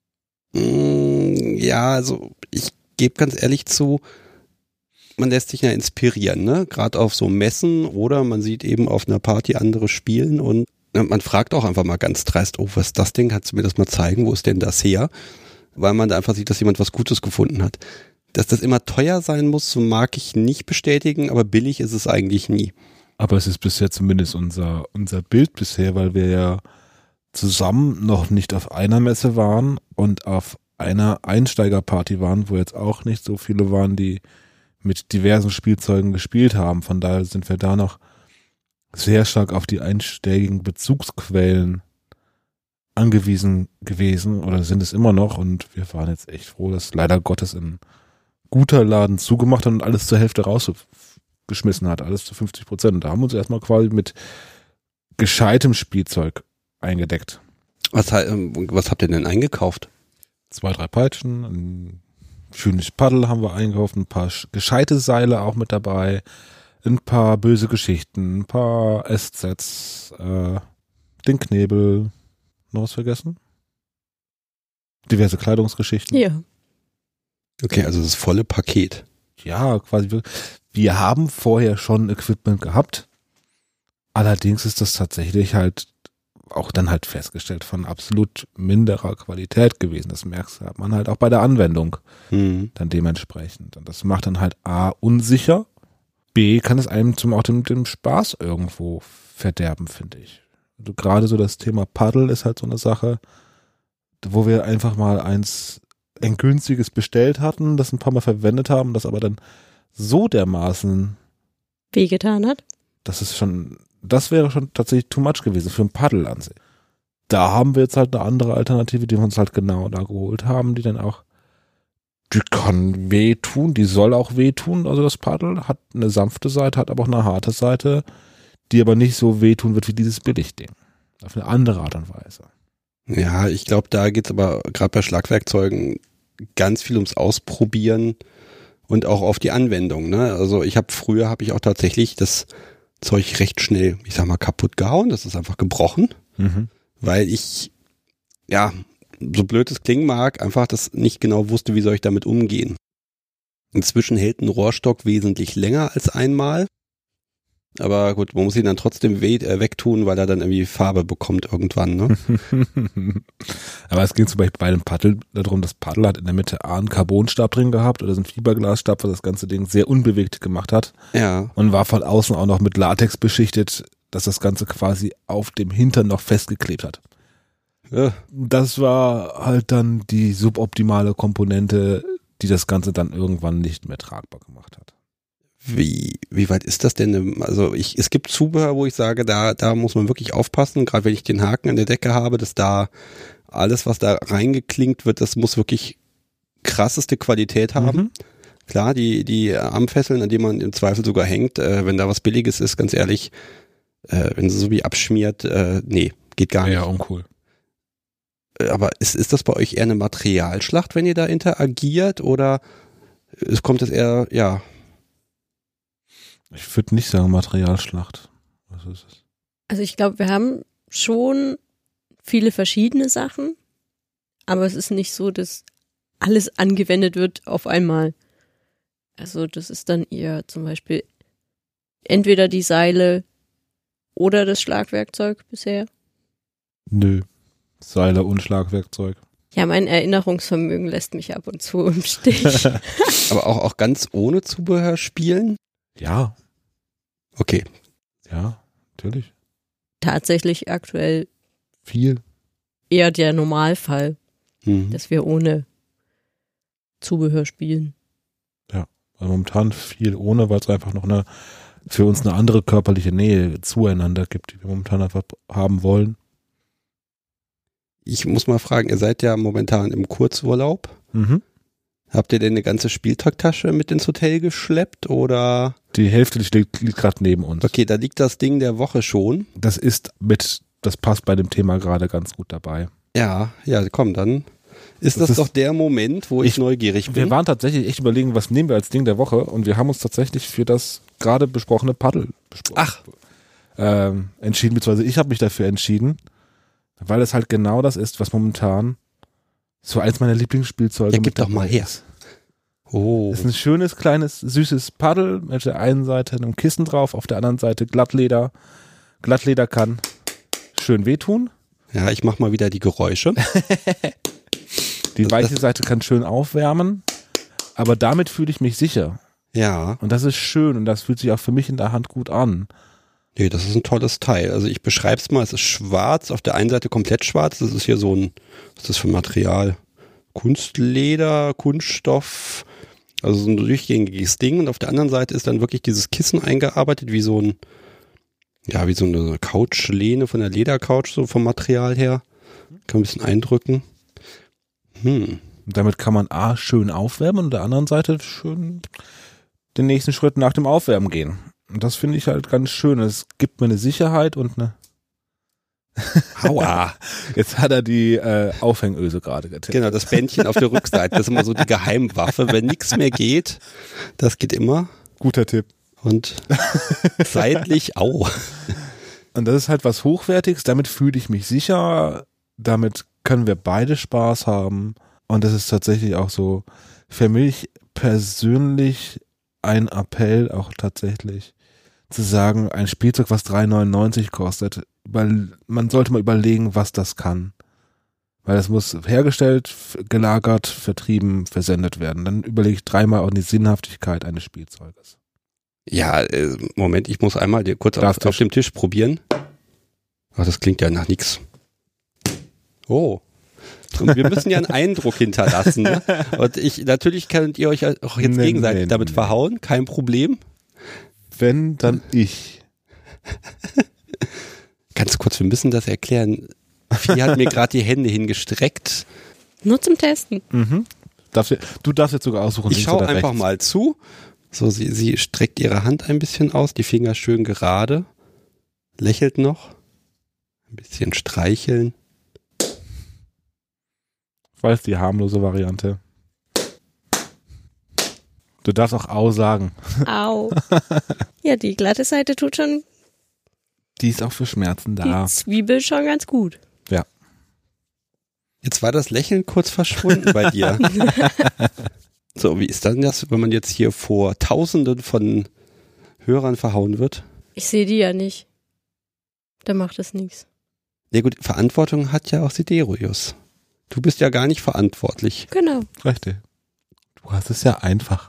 Ja, also ich gebe ganz ehrlich zu, man lässt sich ja inspirieren, ne? Gerade auf so Messen oder man sieht eben auf einer Party andere spielen und man fragt auch einfach mal ganz dreist, oh, was ist das Ding? Kannst du mir das mal zeigen? Wo ist denn das her? Weil man da einfach sieht, dass jemand was Gutes gefunden hat. Dass das immer teuer sein muss, so mag ich nicht bestätigen, aber billig ist es eigentlich nie. Aber es ist bisher zumindest unser, unser Bild bisher, weil wir ja zusammen noch nicht auf einer Messe waren und auf einer Einsteigerparty waren, wo jetzt auch nicht so viele waren, die mit diversen Spielzeugen gespielt haben. Von daher sind wir da noch sehr stark auf die einsteigigen Bezugsquellen angewiesen gewesen oder sind es immer noch und wir waren jetzt echt froh, dass leider Gottes ein guter Laden zugemacht hat und alles zur Hälfte rausgeschmissen hat, alles zu fünfzig Prozent. Und da haben wir uns erstmal quasi mit gescheitem Spielzeug eingedeckt. Was, was habt ihr denn eingekauft? Zwei, drei Peitschen, ein schönes Paddel haben wir eingekauft, ein paar gescheite Seile auch mit dabei, ein paar böse Geschichten, ein paar S-Sets, äh, den Knebel, noch was vergessen? Diverse Kleidungsgeschichten. Ja. Okay, also das volle Paket. Ja, quasi. Wir, wir haben vorher schon Equipment gehabt. Allerdings ist das tatsächlich halt auch dann halt festgestellt von absolut minderer Qualität gewesen. Das merkst du, hat man halt auch bei der Anwendung Mhm. dann dementsprechend. Und das macht dann halt A, unsicher. B, kann es einem zum auch dem, dem Spaß irgendwo verderben, finde ich. Also gerade so das Thema Paddel ist halt so eine Sache, wo wir einfach mal eins, ein günstiges bestellt hatten, das ein paar Mal verwendet haben, das aber dann so dermaßen Wehgetan hat. das ist schon, das wäre schon tatsächlich too much gewesen für ein Paddel an sich. Da haben wir jetzt halt eine andere Alternative, die wir uns halt genau da geholt haben, die dann auch, die kann wehtun, die soll auch wehtun, also das Paddel hat eine sanfte Seite, hat aber auch eine harte Seite, die aber nicht so wehtun wird wie dieses Billigding. Auf eine andere Art und Weise. Ja, ich glaube, da geht's aber gerade bei Schlagwerkzeugen ganz viel ums Ausprobieren und auch auf die Anwendung. Ne? Also ich habe früher, habe ich auch tatsächlich das Zeug recht schnell, ich sag mal, kaputt gehauen. Das ist einfach gebrochen, Mhm. weil ich, ja, so blöd es klingen mag, einfach das nicht genau wusste, wie soll ich damit umgehen. Inzwischen hält ein Rohrstock wesentlich länger als einmal. Aber gut, man muss ihn dann trotzdem we- äh, wegtun, weil er dann irgendwie Farbe bekommt irgendwann. Ne? Aber es ging zum Beispiel bei dem Paddel darum, das Paddel hat in der Mitte A einen Carbonstab drin gehabt oder so ein Fiberglasstab, was das ganze Ding sehr unbewegt gemacht hat. Ja. Und war von außen auch noch mit Latex beschichtet, dass das Ganze quasi auf dem Hintern noch festgeklebt hat. Ja. Das war halt dann die suboptimale Komponente, die das Ganze dann irgendwann nicht mehr tragbar gemacht hat. Wie, wie weit ist das denn? Also ich, es gibt Zubehör, wo ich sage, da, da muss man wirklich aufpassen, gerade wenn ich den Haken an der Decke habe, dass da alles, was da reingeklinkt wird, das muss wirklich krasseste Qualität haben. Mhm. Klar, die, die Armfesseln, an denen man im Zweifel sogar hängt, äh, wenn da was Billiges ist, ganz ehrlich, äh, wenn sie so wie abschmiert, äh, nee, geht gar nicht. Ja, uncool. Aber ist, ist das bei euch eher eine Materialschlacht, wenn ihr da interagiert, oder es kommt es eher, ja, Ich würde nicht sagen Materialschlacht. Was ist es? Also ich glaube, wir haben schon viele verschiedene Sachen, aber es ist nicht so, dass alles angewendet wird auf einmal. Also das ist dann eher zum Beispiel entweder die Seile oder das Schlagwerkzeug bisher. Nö. Seile und Schlagwerkzeug. Ja, mein Erinnerungsvermögen lässt mich ab und zu im Stich. aber auch, auch ganz ohne Zubehör spielen? Ja, Okay. ja, natürlich. Tatsächlich aktuell Viel. eher der Normalfall, Mhm. dass wir ohne Zubehör spielen. Also momentan viel ohne, weil es einfach noch eine für uns eine andere körperliche Nähe zueinander gibt, die wir momentan einfach haben wollen. Ich muss mal fragen, ihr seid ja momentan im Kurzurlaub. Mhm. Habt ihr denn eine ganze Spielzeugtasche mit ins Hotel geschleppt oder? Die Hälfte liegt, liegt gerade neben uns. Okay, da liegt das Ding der Woche schon. Das ist mit das passt bei dem Thema gerade ganz gut dabei. Ja, ja, komm, dann ist das, Das ist- doch der Moment, wo ich, Ich- neugierig bin. Wir waren tatsächlich echt überlegen, was nehmen wir als Ding der Woche und wir haben uns tatsächlich für das gerade besprochene Paddel besprochen. Ach. Ähm, entschieden, beziehungsweise ich habe mich dafür entschieden, weil es halt genau das ist, was momentan so eins meiner Lieblingsspielzeuge Ja, gib mit doch mal dabei her. ist. Oh. Es ist ein schönes, kleines, süßes Paddel mit der einen Seite einem Kissen drauf, auf der anderen Seite Glattleder. Glattleder kann schön wehtun. Ja, ich mach mal wieder die Geräusche. Die Das- weiche Seite kann schön aufwärmen. Aber damit fühle ich mich sicher. Ja. Und das ist schön und das fühlt sich auch für mich in der Hand gut an. Nee, das ist ein tolles Teil. Also ich beschreib's mal, es ist schwarz, auf der einen Seite komplett schwarz, das ist hier so ein, was ist das für ein Material? Kunstleder, Kunststoff, also so ein durchgängiges Ding und auf der anderen Seite ist dann wirklich dieses Kissen eingearbeitet, wie so ein, ja, wie so eine Couchlehne von der Ledercouch, so vom Material her. Kann man ein bisschen eindrücken. Hm. Und damit kann man A, schön aufwärmen und der anderen Seite schön den nächsten Schritt nach dem Aufwärmen gehen. Und das finde ich halt ganz schön. Es gibt mir eine Sicherheit und eine... Aua. Jetzt hat er die äh, Aufhängöse gerade getippt. Genau, das Bändchen auf der Rückseite, das ist immer so die Geheimwaffe. Wenn nichts mehr geht, das geht immer. Guter Tipp. Und seitlich, au. Und das ist halt was Hochwertiges. Damit fühle ich mich sicher. Damit können wir beide Spaß haben. Und das ist tatsächlich auch so für mich persönlich ein Appell auch tatsächlich zu sagen, ein Spielzeug, was drei neunundneunzig kostet, weil man sollte mal überlegen, was das kann. Weil es muss hergestellt, f- gelagert, vertrieben, versendet werden. Dann überlege ich dreimal auch die Sinnhaftigkeit eines Spielzeuges. Ja, äh, Moment, ich muss einmal dir kurz auf, Darfst du. auf dem Tisch probieren. Ach, das klingt ja nach nix. Oh. Und wir müssen ja einen Eindruck hinterlassen. Ne? Und ich, natürlich könnt ihr euch auch jetzt Nee, gegenseitig nee, damit nee. verhauen, kein Problem. Wenn, dann ich. Ganz kurz, wir müssen das erklären. Vieh hat mir gerade die Hände hingestreckt. Nur zum Testen. Mhm. Darfst, du darfst jetzt sogar aussuchen. Ich links schaue oder einfach rechts. mal zu. So, sie, sie streckt ihre Hand ein bisschen aus, die Finger schön gerade, lächelt noch, ein bisschen streicheln. Ich weiß, die harmlose Variante. Du darfst auch Au sagen. Au. Ja, die glatte Seite tut schon Die ist auch für Schmerzen da. die Zwiebel schon ganz gut. Jetzt war das Lächeln kurz verschwunden bei dir. So, wie ist dann das, wenn man jetzt hier vor Tausenden von Hörern verhauen wird? Ich sehe die ja nicht. Da macht es nichts. Ja gut, Verantwortung hat ja auch Siderius. Du bist ja gar nicht verantwortlich. Genau. Richtig. Du hast es ja einfach.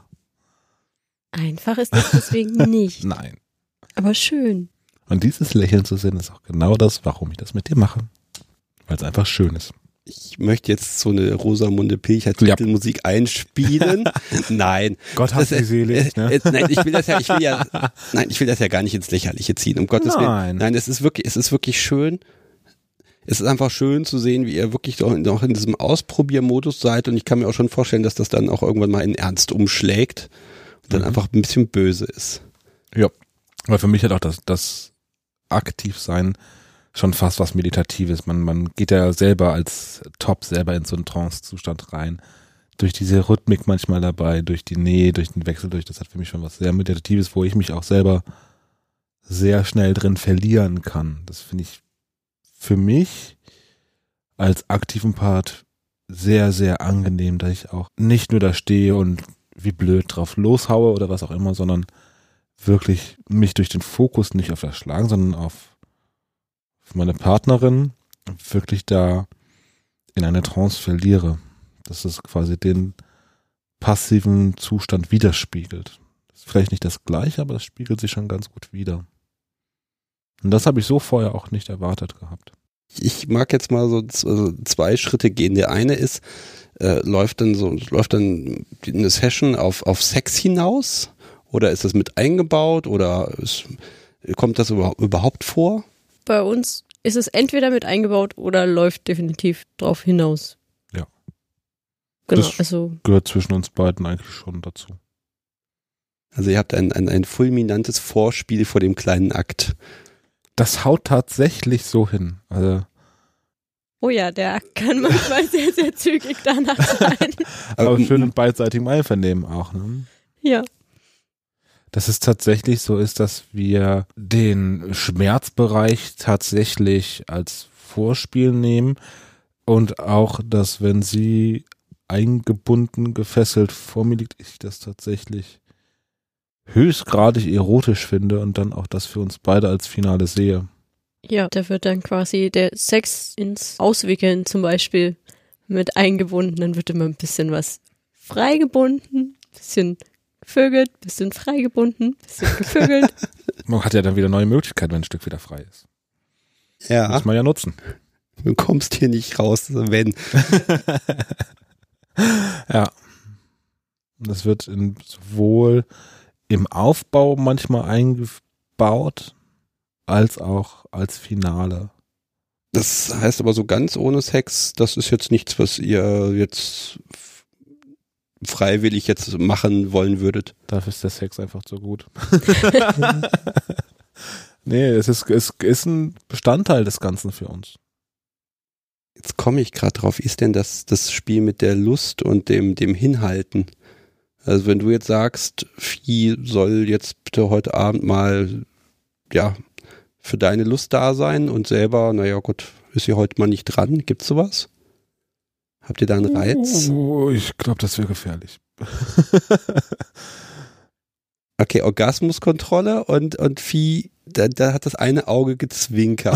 Einfach ist das deswegen nicht. Nein. Aber schön. Und dieses Lächeln zu sehen, ist auch genau das, warum ich das mit dir mache. Weil es einfach schön ist. Ich möchte jetzt so eine Rosamunde Pilcher Titelmusik einspielen. Nein. Gott hat Das, die Seele, äh, ne? äh, nein, ich will das ja, ich will ja, nein, ich will das ja gar nicht ins Lächerliche ziehen, um Gottes Willen. Nein. Nein, es ist wirklich, es ist wirklich schön. Es ist einfach schön zu sehen, wie ihr wirklich doch noch in diesem Ausprobiermodus seid und ich kann mir auch schon vorstellen, dass das dann auch irgendwann mal in Ernst umschlägt und dann Mhm. einfach ein bisschen böse ist. Ja. Aber für mich hat auch das, das Aktivsein schon fast was Meditatives. Man, man geht ja selber als Top selber in so einen Trance-Zustand rein. Durch diese Rhythmik manchmal dabei, durch die Nähe, durch den Wechsel, durch, das hat für mich schon was sehr Meditatives, wo ich mich auch selber sehr schnell drin verlieren kann. Das finde ich für mich als aktiven Part sehr, sehr angenehm, dass ich auch nicht nur da stehe und wie blöd drauf loshaue oder was auch immer, sondern wirklich mich durch den Fokus nicht auf das Schlagen, sondern auf auf meine Partnerin wirklich da in eine Trance verliere. Dass es quasi den passiven Zustand widerspiegelt. Das ist vielleicht nicht das Gleiche, aber es spiegelt sich schon ganz gut wider. Und das habe ich so vorher auch nicht erwartet gehabt. Ich mag jetzt mal so z- also zwei Schritte gehen. Der eine ist, äh, läuft dann so, läuft dann eine Session auf, auf Sex hinaus? Oder ist das mit eingebaut? Oder ist, kommt das überhaupt, überhaupt vor? Bei uns ist es entweder mit eingebaut oder läuft definitiv drauf hinaus. Ja. Genau, Das- also Gehört zwischen uns beiden eigentlich schon dazu. Also ihr habt ein, ein, ein fulminantes Vorspiel vor dem kleinen Akt. das haut tatsächlich so hin. Also Oh ja, der kann manchmal sehr, sehr zügig danach sein. aber schön in beidseitigem Einvernehmen auch, ne? Ja. Dass es tatsächlich so ist, dass wir den Schmerzbereich tatsächlich als Vorspiel nehmen und auch, dass wenn sie eingebunden, gefesselt vor mir liegt, ich das tatsächlich höchstgradig erotisch finde und dann auch das für uns beide als Finale sehe. Ja, da wird dann quasi der Sex ins Auswickeln zum Beispiel mit eingebunden. Dann wird immer ein bisschen was freigebunden, bisschen gevögelt, bisschen freigebunden, bisschen gevögelt. Man hat ja dann wieder neue Möglichkeiten, wenn ein Stück wieder frei ist. Ja. Muss man ja nutzen. Du kommst hier nicht raus, wenn. Ja. Und das wird in, sowohl im Aufbau manchmal eingebaut, als auch als Finale. Das heißt aber so ganz ohne Sex, das ist jetzt nichts, was ihr jetzt freiwillig jetzt machen wollen würdet. Dafür ist der Sex einfach so gut. Nee, es ist, es ist ein Bestandteil des Ganzen für uns. Jetzt komme ich gerade drauf, wie ist denn das, das Spiel mit der Lust und dem, dem Hinhalten? Also wenn du jetzt sagst, Vieh soll jetzt bitte heute Abend mal, ja, für deine Lust da sein und selber, naja gut, ist sie heute mal nicht dran, gibt's sowas? Habt ihr da einen Reiz? Oh, ich glaube, das wäre gefährlich. Okay, Orgasmuskontrolle und, und Vieh, da, da hat das eine Auge gezwinkert.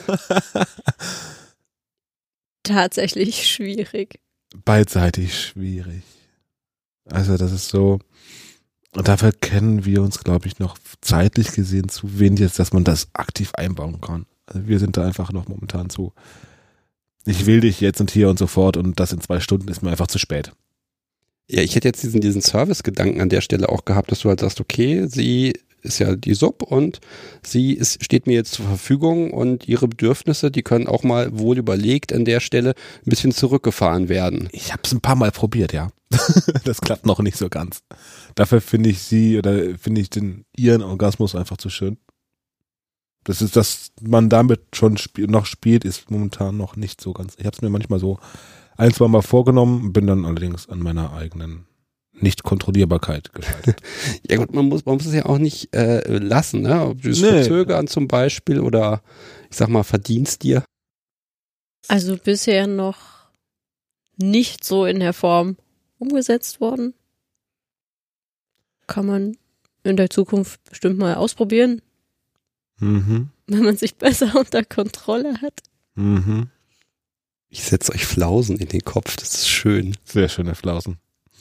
Tatsächlich schwierig. Beidseitig schwierig. Also das ist so, und dafür kennen wir uns, glaube ich, noch zeitlich gesehen zu wenig jetzt, dass man das aktiv einbauen kann. Also wir sind da einfach noch momentan zu, ich will dich jetzt und hier und so fort und das in zwei Stunden ist mir einfach zu spät. Ja, ich hätte jetzt diesen, diesen Service-Gedanken an der Stelle auch gehabt, dass du halt sagst, okay, sie ist ja die Sub und sie ist, steht mir jetzt zur Verfügung und ihre Bedürfnisse, die können auch mal wohl überlegt an der Stelle ein bisschen zurückgefahren werden. Ich habe es ein paar Mal probiert, ja. Das klappt noch nicht so ganz. Dafür finde ich sie oder finde ich den ihren Orgasmus einfach zu schön. Das ist, dass man damit schon sp- noch spielt, ist momentan noch nicht so ganz. Ich habe es mir manchmal so ein, zwei Mal vorgenommen, bin dann allerdings an meiner eigenen Nicht-Kontrollierbarkeit gescheitert. Ja gut, man muss, man muss es ja auch nicht äh, lassen, ne? Ob du es Nee. verzögern zum Beispiel oder ich sag mal, verdienst dir. Also bisher noch nicht so in der Form umgesetzt worden. Kann man in der Zukunft bestimmt mal ausprobieren, Mhm. wenn man sich besser unter Kontrolle hat. Mhm. Ich setze euch Flausen in den Kopf, das ist schön. Sehr schöne Flausen.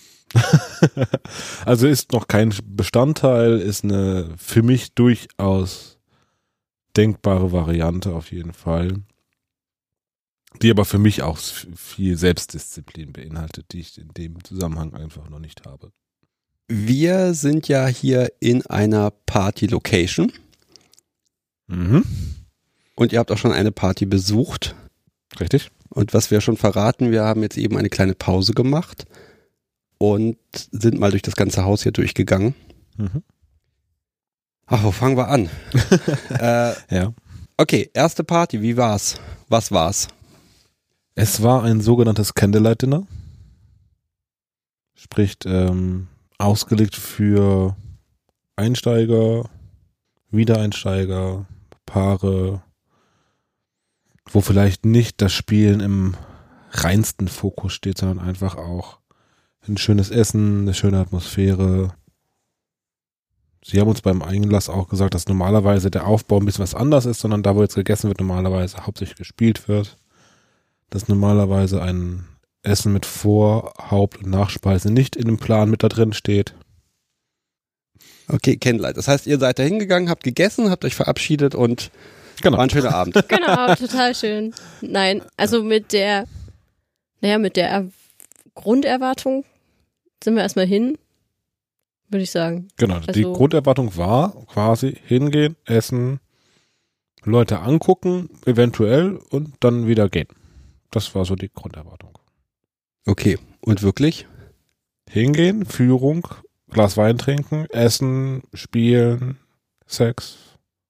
Also ist noch kein Bestandteil, ist eine für mich durchaus denkbare Variante auf jeden Fall, die aber für mich auch viel Selbstdisziplin beinhaltet, die ich in dem Zusammenhang einfach noch nicht habe. Wir sind ja hier in einer Party-Location Mhm. und ihr habt auch schon eine Party besucht. Richtig? Und was wir schon verraten, wir haben jetzt eben eine kleine Pause gemacht und sind mal durch das ganze Haus hier durchgegangen. Mhm. Ach, wo fangen wir an? äh, Ja. okay, erste Party, wie war's? Was war's? Es war ein sogenanntes Candlelight-Dinner. Sprich, ähm, ausgelegt für Einsteiger, Wiedereinsteiger, Paare, wo vielleicht nicht das Spielen im reinsten Fokus steht, sondern einfach auch ein schönes Essen, eine schöne Atmosphäre. Sie haben uns beim Einlass auch gesagt, dass normalerweise der Aufbau ein bisschen was anders ist, sondern da, wo jetzt gegessen wird, normalerweise hauptsächlich gespielt wird. Dass normalerweise ein Essen mit Vor-, Haupt- und Nachspeise nicht in dem Plan mit da drin steht. Okay, Candlelight. Das heißt, ihr seid da hingegangen, habt gegessen, habt euch verabschiedet und Genau. war ein schöner Abend. Genau, total schön. Nein, also mit der, naja, mit der er- Grunderwartung sind wir erstmal hin, würde ich sagen. Genau, die Also- Grunderwartung war quasi hingehen, essen, Leute angucken, eventuell und dann wieder gehen. Das war so die Grunderwartung. Okay, und wirklich? Hingehen, Führung, Glas Wein trinken, essen, spielen, Sex,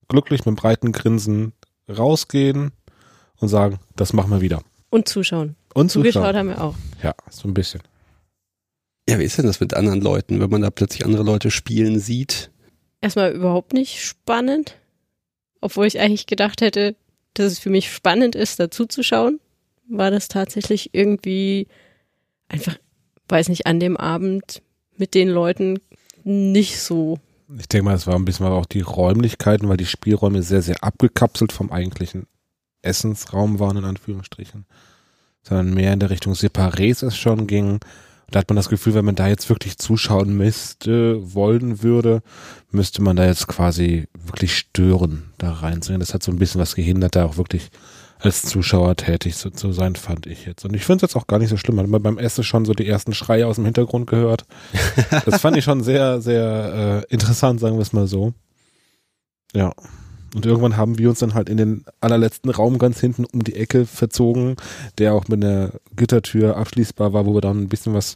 glücklich mit einem breiten Grinsen rausgehen und sagen, das machen wir wieder. Und zuschauen. Und Zugeschaut zuschauen. haben wir auch. Ja, so ein bisschen. Ja, wie ist denn das mit anderen Leuten, wenn man da plötzlich andere Leute spielen sieht? Erstmal überhaupt nicht spannend. Obwohl ich eigentlich gedacht hätte, dass es für mich spannend ist, dazu zu schauen, war das tatsächlich irgendwie einfach, weiß nicht, an dem Abend mit den Leuten nicht so. Ich denke mal, es war ein bisschen auch die Räumlichkeiten, weil die Spielräume sehr, sehr abgekapselt vom eigentlichen Essensraum waren, in Anführungsstrichen. Sondern mehr in der Richtung Separés es schon ging. Da hat man das Gefühl, wenn man da jetzt wirklich zuschauen müsste, wollen würde, müsste man da jetzt quasi wirklich stören, da reinzugehen. Das hat so ein bisschen was gehindert, da auch wirklich als Zuschauer tätig zu, zu sein, fand ich jetzt. Und ich finde es jetzt auch gar nicht so schlimm. Man hat man beim Essen schon so die ersten Schreie aus dem Hintergrund gehört. Das fand ich schon sehr, sehr äh, interessant, sagen wir es mal so. Ja. Und irgendwann haben wir uns dann halt in den allerletzten Raum ganz hinten um die Ecke verzogen, der auch mit einer Gittertür abschließbar war, wo wir dann ein bisschen was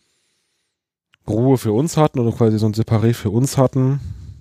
Ruhe für uns hatten oder quasi so ein Separé für uns hatten.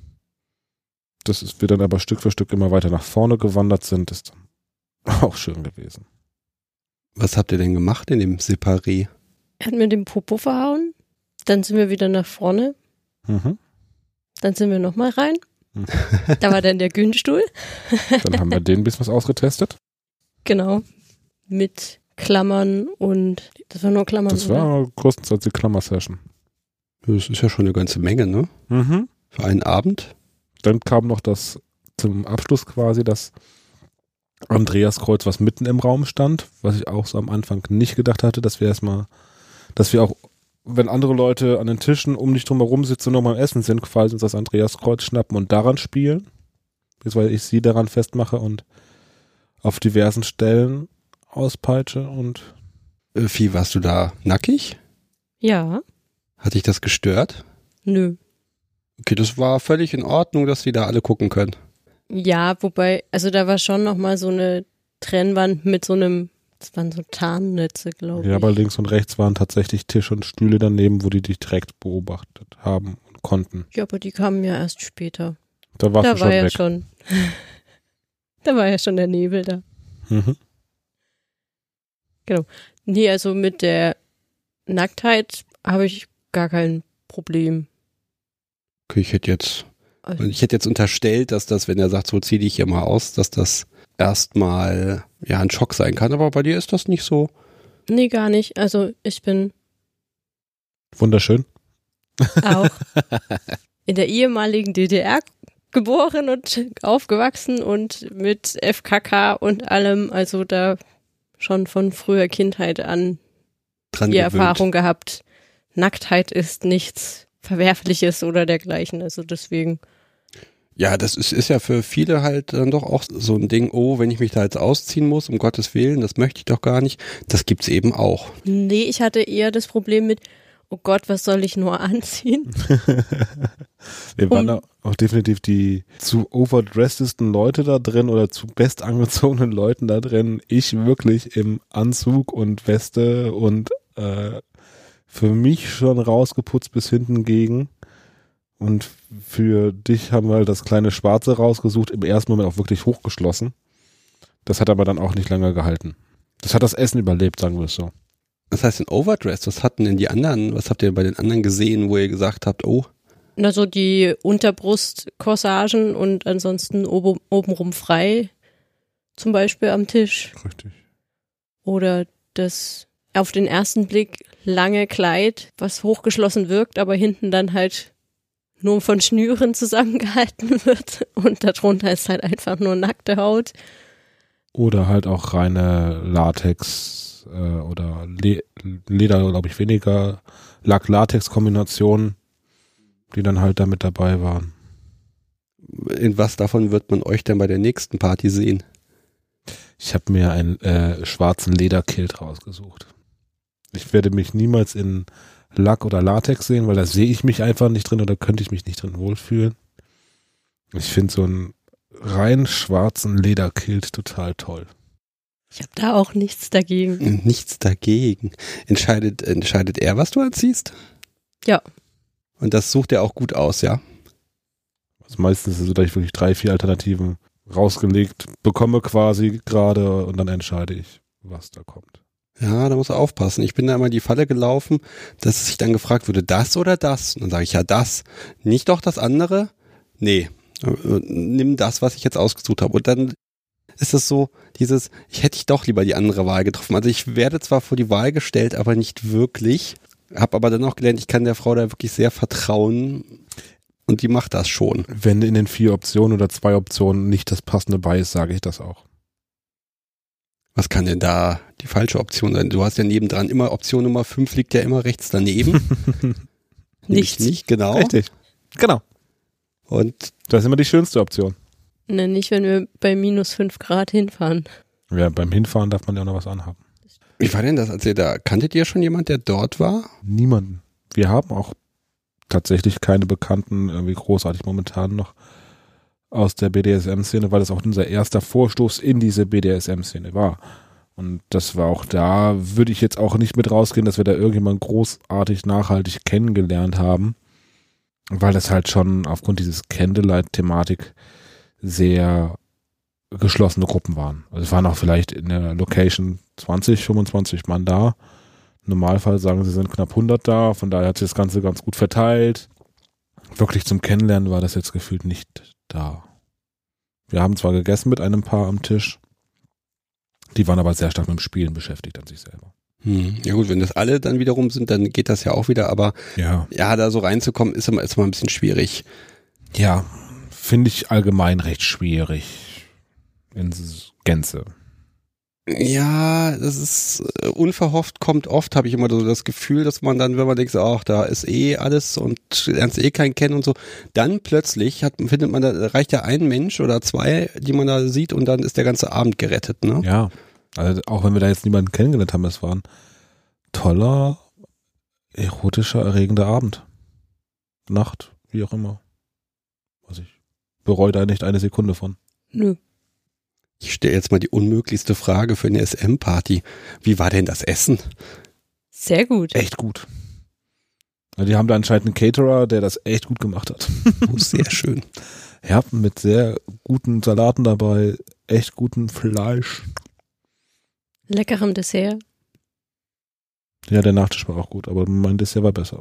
Das ist, wir dann aber Stück für Stück immer weiter nach vorne gewandert sind, ist dann auch schön gewesen. Was habt ihr denn gemacht in dem Separé? Er hat mir den Popo verhauen, dann sind wir wieder nach vorne, Mhm. dann sind wir nochmal rein. Da war dann der Günstuhl. Dann haben wir den ein bisschen was ausgetestet. Genau. Mit Klammern und das war nur Klammern. Das oder? war größtenteils die Klammer-Session. Das ist ja schon eine ganze Menge, ne? Mhm. Für einen Abend. Dann kam noch das zum Abschluss quasi das Andreaskreuz, was mitten im Raum stand, was ich auch so am Anfang nicht gedacht hatte, dass wir erstmal, dass wir auch, wenn andere Leute an den Tischen um dich drum herum sitzen und noch mal am Essen sind, quasi uns das Andreaskreuz schnappen und daran spielen. Bis weil ich sie daran festmache und auf diversen Stellen auspeitsche und Äh, Vieh, warst du da nackig? Ja, Hat dich das gestört? nö. Okay, das war völlig in Ordnung, dass die da alle gucken können. Ja, wobei, also da war schon nochmal so eine Trennwand mit so einem, das waren so Tarnnetze, glaube ich. ja, aber links und rechts waren tatsächlich Tisch und Stühle daneben, wo die dich direkt beobachtet haben und konnten. Ja, aber die kamen ja erst später. Da warst Da du war schon ja weg. schon, da war ja schon der Nebel da. Mhm. Nee, also mit der Nacktheit habe ich gar kein Problem. Okay, ich hätte jetzt, Also, ich hätte jetzt unterstellt, dass das, wenn er sagt, so zieh dich hier mal aus, dass das erstmal ja ein Schock sein kann, aber bei dir ist das nicht so. nee, gar nicht. Also ich bin Wunderschön. auch in der ehemaligen D D R geboren und aufgewachsen und mit F K K und allem, also da schon von früher Kindheit an Dran die gewöhnt. Erfahrung gehabt, Nacktheit ist nichts Verwerfliches oder dergleichen, also deswegen. Ja, das ist, ist ja für viele halt dann doch auch so ein Ding, oh, wenn ich mich da jetzt ausziehen muss, um Gottes Willen, das möchte ich doch gar nicht. Das gibt's eben auch. Nee, ich hatte eher das Problem mit, oh Gott, was soll ich nur anziehen? Wir waren Um- da auch definitiv die zu overdressedesten Leute da drin oder zu best angezogenen Leuten da drin. Ich wirklich im Anzug und Weste und äh, für mich schon rausgeputzt bis hinten gegen. Und für dich haben wir halt das kleine Schwarze rausgesucht, im ersten Moment auch wirklich hochgeschlossen. Das hat aber dann auch nicht lange gehalten. Das hat das Essen überlebt, sagen wir es so. Was heißt denn Overdress? Was hatten denn die anderen, was habt ihr bei den anderen gesehen, wo ihr gesagt habt, oh, Also die Unterbrustkorsagen und ansonsten oben, obenrum frei, zum Beispiel am Tisch. Richtig. Oder das auf den ersten Blick lange Kleid, was hochgeschlossen wirkt, aber hinten dann halt nur von Schnüren zusammengehalten wird und darunter ist halt einfach nur nackte Haut. Oder halt auch reine Latex äh, oder Le Leder, glaube ich, weniger Lack-Latex-Kombinationen, die dann halt da mit dabei waren. in was davon wird man euch denn bei der nächsten Party sehen? Ich habe mir einen äh, schwarzen Lederkilt rausgesucht. Ich werde mich niemals in Lack oder Latex sehen, weil da sehe ich mich einfach nicht drin oder könnte ich mich nicht drin wohlfühlen. Ich finde so einen rein schwarzen Lederkilt total toll. Ich habe da auch nichts dagegen. Nichts dagegen. Entscheidet, entscheidet er, was du anziehst? Ja. Und das sucht er auch gut aus, ja? Also meistens ist es so, dass ich wirklich drei, vier Alternativen rausgelegt bekomme quasi gerade und dann entscheide ich, was da kommt. Ja, da muss er aufpassen. Ich bin da immer die Falle gelaufen, dass es sich dann gefragt wurde, das oder das? Und dann sage ich, ja, das. Nicht doch das andere? Nee, nimm das, was ich jetzt ausgesucht habe. Und dann ist es so, dieses, ich hätte ich doch lieber die andere Wahl getroffen. Also ich werde zwar vor die Wahl gestellt, aber nicht wirklich. Habe aber dann auch gelernt, ich kann der Frau da wirklich sehr vertrauen. Und die macht das schon. Wenn in den vier Optionen oder zwei Optionen nicht das passende bei ist, sage ich das auch. Was kann denn da die falsche Option sein? Du hast ja nebendran immer, Option Nummer fünf liegt ja immer rechts daneben. Nichts. Nicht, genau. Richtig. Genau. Und das ist immer die schönste Option. Ne, nicht, wenn wir bei minus fünf Grad hinfahren. Ja, beim Hinfahren darf man ja auch noch was anhaben. wie war denn das, als ihr da, kanntet ihr schon jemand, der dort war? Niemanden. Wir haben auch tatsächlich keine Bekannten irgendwie großartig momentan noch aus der B D S M-Szene, weil das auch unser erster Vorstoß in diese B D S M-Szene war. Und das war auch da, würde ich jetzt auch nicht mit rausgehen, dass wir da irgendjemand großartig nachhaltig kennengelernt haben, weil das halt schon aufgrund dieses Candlelight-Thematik sehr geschlossene Gruppen waren. Also es waren auch vielleicht in der Location zwanzig, fünfundzwanzig Mann da. Im Normalfall sagen sie, sind knapp hundert da, von daher hat sich das Ganze ganz gut verteilt. Wirklich zum Kennenlernen war das jetzt gefühlt nicht da. Wir haben zwar gegessen mit einem Paar am Tisch, die waren aber sehr stark mit dem Spielen beschäftigt an sich selber. Hm. Ja gut, wenn das alle dann wiederum sind, dann geht das ja auch wieder, aber Ja, ja, da so reinzukommen, ist immer, ist immer ein bisschen schwierig. ja, finde ich allgemein recht schwierig in Gänze. Ja, das ist äh, unverhofft, kommt oft, habe ich immer so das Gefühl, dass man dann, wenn man denkt, so, ach, da ist eh alles und lernst eh keinen kennen und so, dann plötzlich hat, findet man, da reicht ja ein Mensch oder zwei, die man da sieht und dann ist der ganze Abend gerettet, ne? Ja, also auch wenn wir da jetzt niemanden kennengelernt haben, es war ein toller, erotischer, erregender Abend. Nacht, wie auch immer. Also ich bereue da nicht eine Sekunde von. Nö. Ich stelle jetzt mal die unmöglichste Frage für eine S M-Party. Wie war denn das Essen? Sehr gut. Echt gut. Also die haben da anscheinend einen Caterer, der das echt gut gemacht hat. Oh, sehr schön. Ja, mit sehr guten Salaten dabei, echt gutem Fleisch. Leckerem Dessert. Ja, der Nachtisch war auch gut, aber mein Dessert war besser.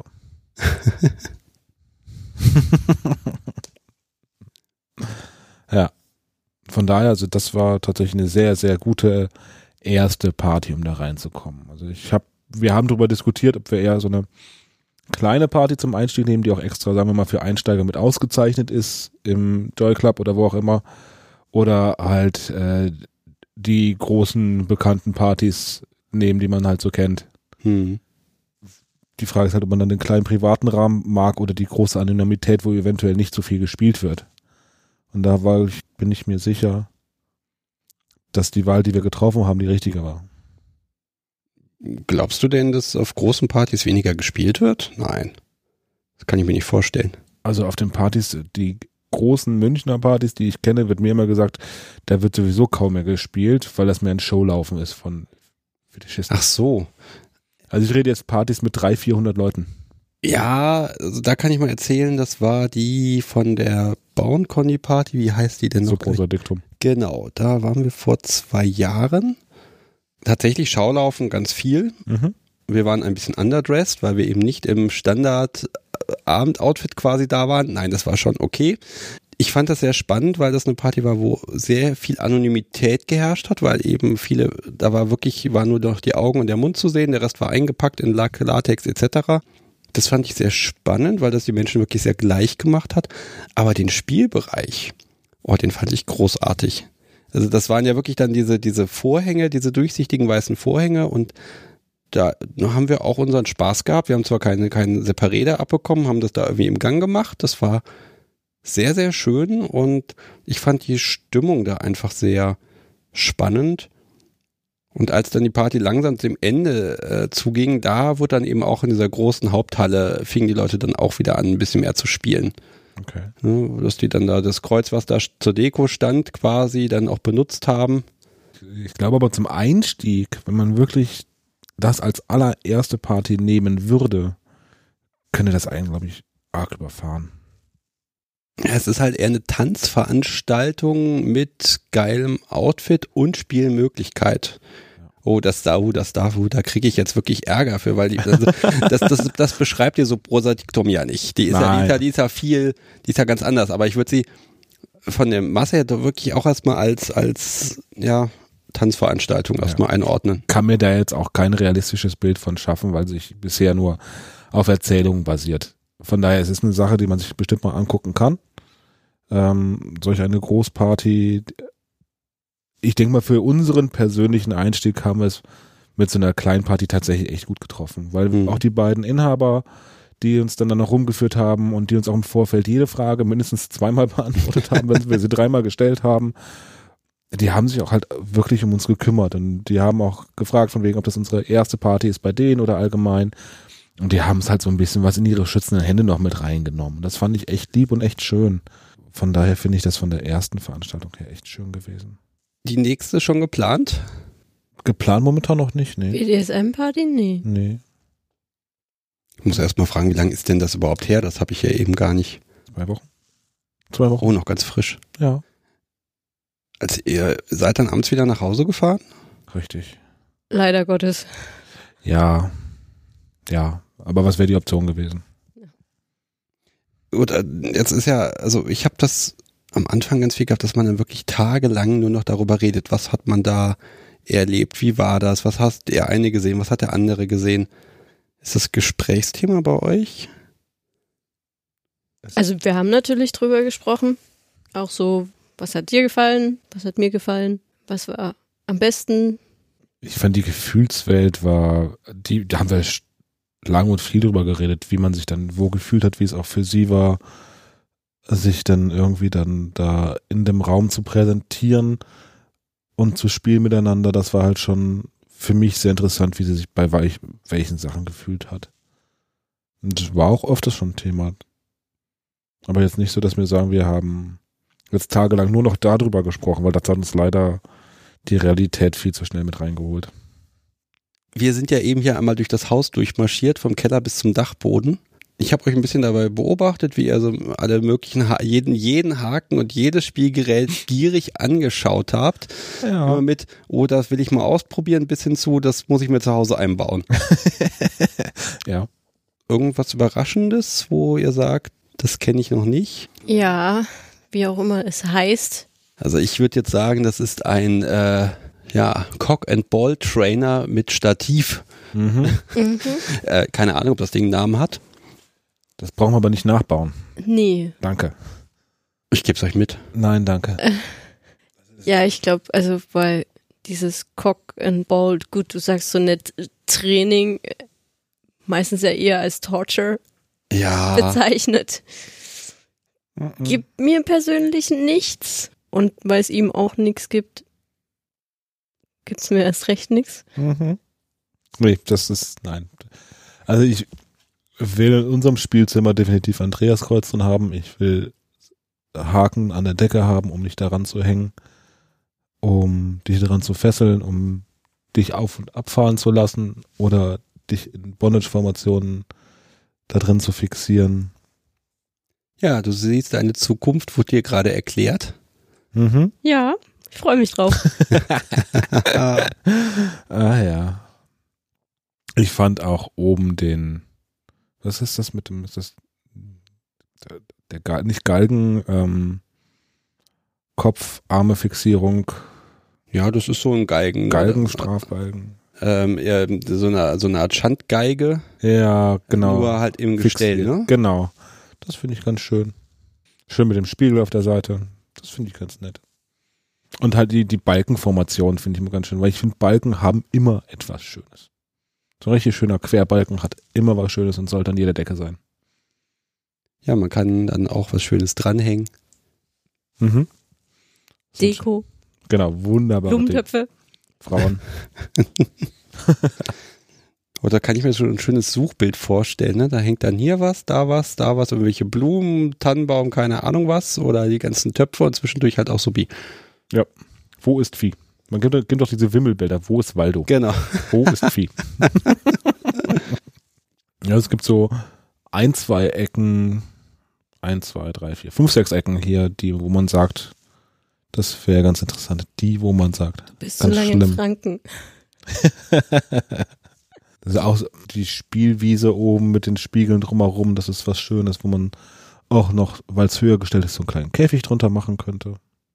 Ja, von daher, also das war tatsächlich eine sehr, sehr gute erste Party, um da reinzukommen. Also ich habe, wir haben darüber diskutiert, ob wir eher so eine kleine Party zum Einstieg nehmen, die auch extra, sagen wir mal, für Einsteiger mit ausgezeichnet ist, im Joy Club oder wo auch immer, oder halt äh, die großen bekannten Partys nehmen, die man halt so kennt. Hm. Die Frage ist halt, ob man dann den kleinen privaten Rahmen mag oder die große Anonymität, wo eventuell nicht so viel gespielt wird. Und da war ich, bin ich mir sicher, dass die Wahl, die wir getroffen haben, die richtige war. Glaubst du denn, dass auf großen Partys weniger gespielt wird? Nein. Das kann ich mir nicht vorstellen. Also auf den Partys, die großen Münchner Partys, die ich kenne, wird mir immer gesagt, da wird sowieso kaum mehr gespielt, weil das mehr ein Showlaufen ist von Fetischisten. Ach so. Also ich rede jetzt Partys mit dreihundert, vierhundert Leuten. Ja, also da kann ich mal erzählen, das war die von der Bauernconny-Party, wie heißt die denn noch? Subrosa-Diktum. Genau, da waren wir vor zwei Jahren. Tatsächlich Schaulaufen ganz viel. Mhm. Wir waren ein bisschen underdressed, weil wir eben nicht im Standard-Abend-Outfit quasi da waren. Nein, das war schon okay. Ich fand das sehr spannend, weil das eine Party war, wo sehr viel Anonymität geherrscht hat, weil eben viele, da war wirklich, war nur noch die Augen und der Mund zu sehen, der Rest war eingepackt in Latex et cetera. Das fand ich sehr spannend, weil das die Menschen wirklich sehr gleich gemacht hat. Aber den Spielbereich, oh, den fand ich großartig. Also das waren ja wirklich dann diese, diese Vorhänge, diese durchsichtigen weißen Vorhänge und da haben wir auch unseren Spaß gehabt. Wir haben zwar keine, keinen Separé abbekommen, haben das da irgendwie im Gang gemacht. Das war sehr, sehr schön und ich fand die Stimmung da einfach sehr spannend. Und als dann die Party langsam dem Ende äh, zuging, da wurde dann eben auch in dieser großen Haupthalle, fingen die Leute dann auch wieder an, ein bisschen mehr zu spielen. Okay. Ja, dass die dann da das Kreuz, was da zur Deko stand, quasi dann auch benutzt haben. Ich glaube aber zum Einstieg, wenn man wirklich das als allererste Party nehmen würde, könnte das einen, glaube ich, arg überfahren. Es ist halt eher eine Tanzveranstaltung mit geilem Outfit und Spielmöglichkeit. Oh, das da, oh, das da, oh, da kriege ich jetzt wirklich Ärger für, weil die, also, das, das, das beschreibt dir so Prosa Dictum ja nicht. Die ist ja, die ist ja, die ist ja viel, die ist ja ganz anders, aber ich würde sie von der Masse her doch wirklich auch erstmal als, als, ja, Tanzveranstaltung erstmal ja. einordnen. Kann mir da jetzt auch kein realistisches Bild von schaffen, weil sich bisher nur auf Erzählungen basiert. Von daher es ist es eine Sache, die man sich bestimmt mal angucken kann. Ähm, solch eine Großparty, ich denke mal, für unseren persönlichen Einstieg haben wir es mit so einer Kleinparty tatsächlich echt gut getroffen, weil mhm. auch die beiden Inhaber, die uns dann, dann noch rumgeführt haben und die uns auch im Vorfeld jede Frage mindestens zweimal beantwortet haben, wenn wir sie dreimal gestellt haben, die haben sich auch halt wirklich um uns gekümmert und die haben auch gefragt von wegen, ob das unsere erste Party ist bei denen oder allgemein. Und die haben es halt so ein bisschen was in ihre schützenden Hände noch mit reingenommen. Das fand ich echt lieb und echt schön. Von daher finde ich das von der ersten Veranstaltung her echt schön gewesen. Die nächste schon geplant? Geplant momentan noch nicht, nee. B D S M-Party? Nee. Nee. Ich muss erst mal fragen, wie lange ist denn das überhaupt her? Das habe ich ja eben gar nicht. Zwei Wochen. Zwei Wochen. Oh, noch ganz frisch. Ja. Also ihr seid dann abends wieder nach Hause gefahren? Richtig. Leider Gottes. Ja. Ja. Aber was wäre die Option gewesen? Gut, jetzt ist ja, also ich habe das am Anfang ganz viel gehabt, dass man dann wirklich tagelang nur noch darüber redet. Was hat man da erlebt? Wie war das? Was hast der eine gesehen? Was hat der andere gesehen? Ist das Gesprächsthema bei euch? Also wir haben natürlich drüber gesprochen. Auch so, was hat dir gefallen? Was hat mir gefallen? Was war am besten? Ich fand die Gefühlswelt war, die, da haben wir lang und viel drüber geredet, wie man sich dann wo gefühlt hat, wie es auch für sie war, sich dann irgendwie dann da in dem Raum zu präsentieren und zu spielen miteinander. Das war halt schon für mich sehr interessant, wie sie sich bei weich, welchen Sachen gefühlt hat. Und das war auch öfters schon ein Thema. Aber jetzt nicht so, dass wir sagen, wir haben jetzt tagelang nur noch darüber gesprochen, weil das hat uns leider die Realität viel zu schnell mit reingeholt. Wir sind ja eben hier einmal durch das Haus durchmarschiert, vom Keller bis zum Dachboden. Ich habe euch ein bisschen dabei beobachtet, wie ihr so alle möglichen, ha- jeden, jeden Haken und jedes Spielgerät gierig angeschaut habt. Ja. Immer mit, oh, das will ich mal ausprobieren, bis hin zu, das muss ich mir zu Hause einbauen. Ja. Irgendwas Überraschendes, wo ihr sagt, das kenne ich noch nicht? Ja, wie auch immer es heißt. Also ich würde jetzt sagen, das ist ein äh, ja, Cock-and-Ball-Trainer mit Stativ. Mhm. Mhm. äh, keine Ahnung, ob das Ding einen Namen hat. Das brauchen wir aber nicht nachbauen. Nee. Danke. Ich gebe es euch mit. Nein, danke. Äh, ja, ich glaube, also weil dieses Cock and Ball, gut, du sagst so nett Training, meistens ja eher als Torture Ja. bezeichnet. Mhm. Gibt mir persönlich nichts. Und weil es ihm auch nichts gibt, gibt es mir erst recht nichts. Mhm. Nee, das ist, nein. Also ich will in unserem Spielzimmer definitiv Andreaskreuz drin haben. Ich will Haken an der Decke haben, um dich daran zu hängen, um dich daran zu fesseln, um dich auf- und abfahren zu lassen oder dich in Bondage-Formationen da drin zu fixieren. Ja, du siehst, deine Zukunft wurde dir gerade erklärt. Mhm. Ja, ich freue mich drauf. Ah ja. Ich fand auch oben den, was ist das mit dem, ist das der, der Gal, nicht Galgen, ähm, Kopf, Arme Fixierung. Ja, das ist so ein Geigen. Galgen, Strafgalgen. Ähm, ja, so eine, so eine Art Schandgeige. Ja, genau. Nur halt im Gestell, Fixiert. ne? Genau. Das finde ich ganz schön. Schön mit dem Spiegel auf der Seite. Das finde ich ganz nett. Und halt die, die Balkenformation finde ich immer ganz schön, weil ich finde, Balken haben immer etwas Schönes. So ein richtig schöner Querbalken hat immer was Schönes und sollte an jeder Decke sein. Ja, man kann dann auch was Schönes dranhängen. Mhm. Deko, Genau, wunderbar. Blumentöpfe. Frauen. Oder kann ich mir schon ein schönes Suchbild vorstellen, ne? Da hängt dann hier was, da was, da was, irgendwelche Blumen, Tannenbaum, keine Ahnung was, oder die ganzen Töpfe und zwischendurch halt auch so wie. Ja. Wo ist Vieh? Man gibt, gibt doch diese Wimmelbilder. Wo ist Waldo? Genau. Wo ist Vieh? Ja, es gibt so ein, zwei Ecken, ein, zwei, drei, vier, fünf, sechs Ecken hier, die, wo man sagt, das wäre ganz interessant. Die, wo man sagt, Du bist ganz so lange schlimm. in Franken. Das ist auch so die Spielwiese oben mit den Spiegeln drumherum, das ist was Schönes, wo man auch noch, weil es höher gestellt ist, so einen kleinen Käfig drunter machen könnte.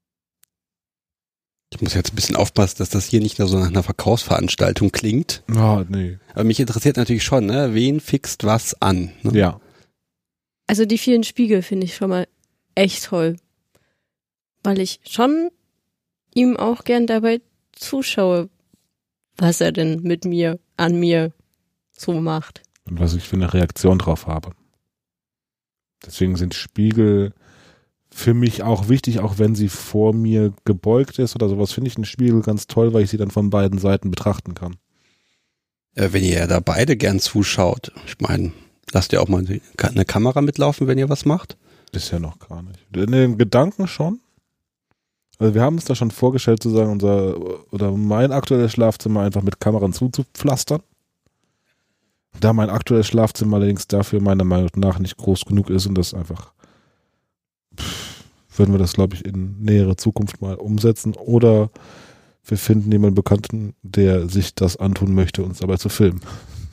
Ich muss jetzt ein bisschen aufpassen, dass das hier nicht nur so nach einer Verkaufsveranstaltung klingt. Ah, nee. Aber mich interessiert natürlich schon, ne? Wen fixt was an? Ne? Ja. Also die vielen Spiegel finde ich schon mal echt toll. Weil ich schon ihm auch gern dabei zuschaue, was er denn mit mir, an mir so macht. Und was ich für eine Reaktion drauf habe. Deswegen sind Spiegel für mich auch wichtig, auch wenn sie vor mir gebeugt ist oder sowas, finde ich einen Spiegel ganz toll, weil ich sie dann von beiden Seiten betrachten kann. Äh, wenn ihr da beide gern zuschaut, ich meine, lasst ihr auch mal eine Kamera mitlaufen, wenn ihr was macht? Bisher noch gar nicht. In den Gedanken schon. Also wir haben uns da schon vorgestellt, zu sagen, unser oder mein aktuelles Schlafzimmer einfach mit Kameran zuzupflastern. Da mein aktuelles Schlafzimmer allerdings dafür meiner Meinung nach nicht groß genug ist und das einfach pff, würden wir das, glaube ich, in näherer Zukunft mal umsetzen. Oder wir finden jemanden Bekannten, der sich das antun möchte, uns dabei zu filmen.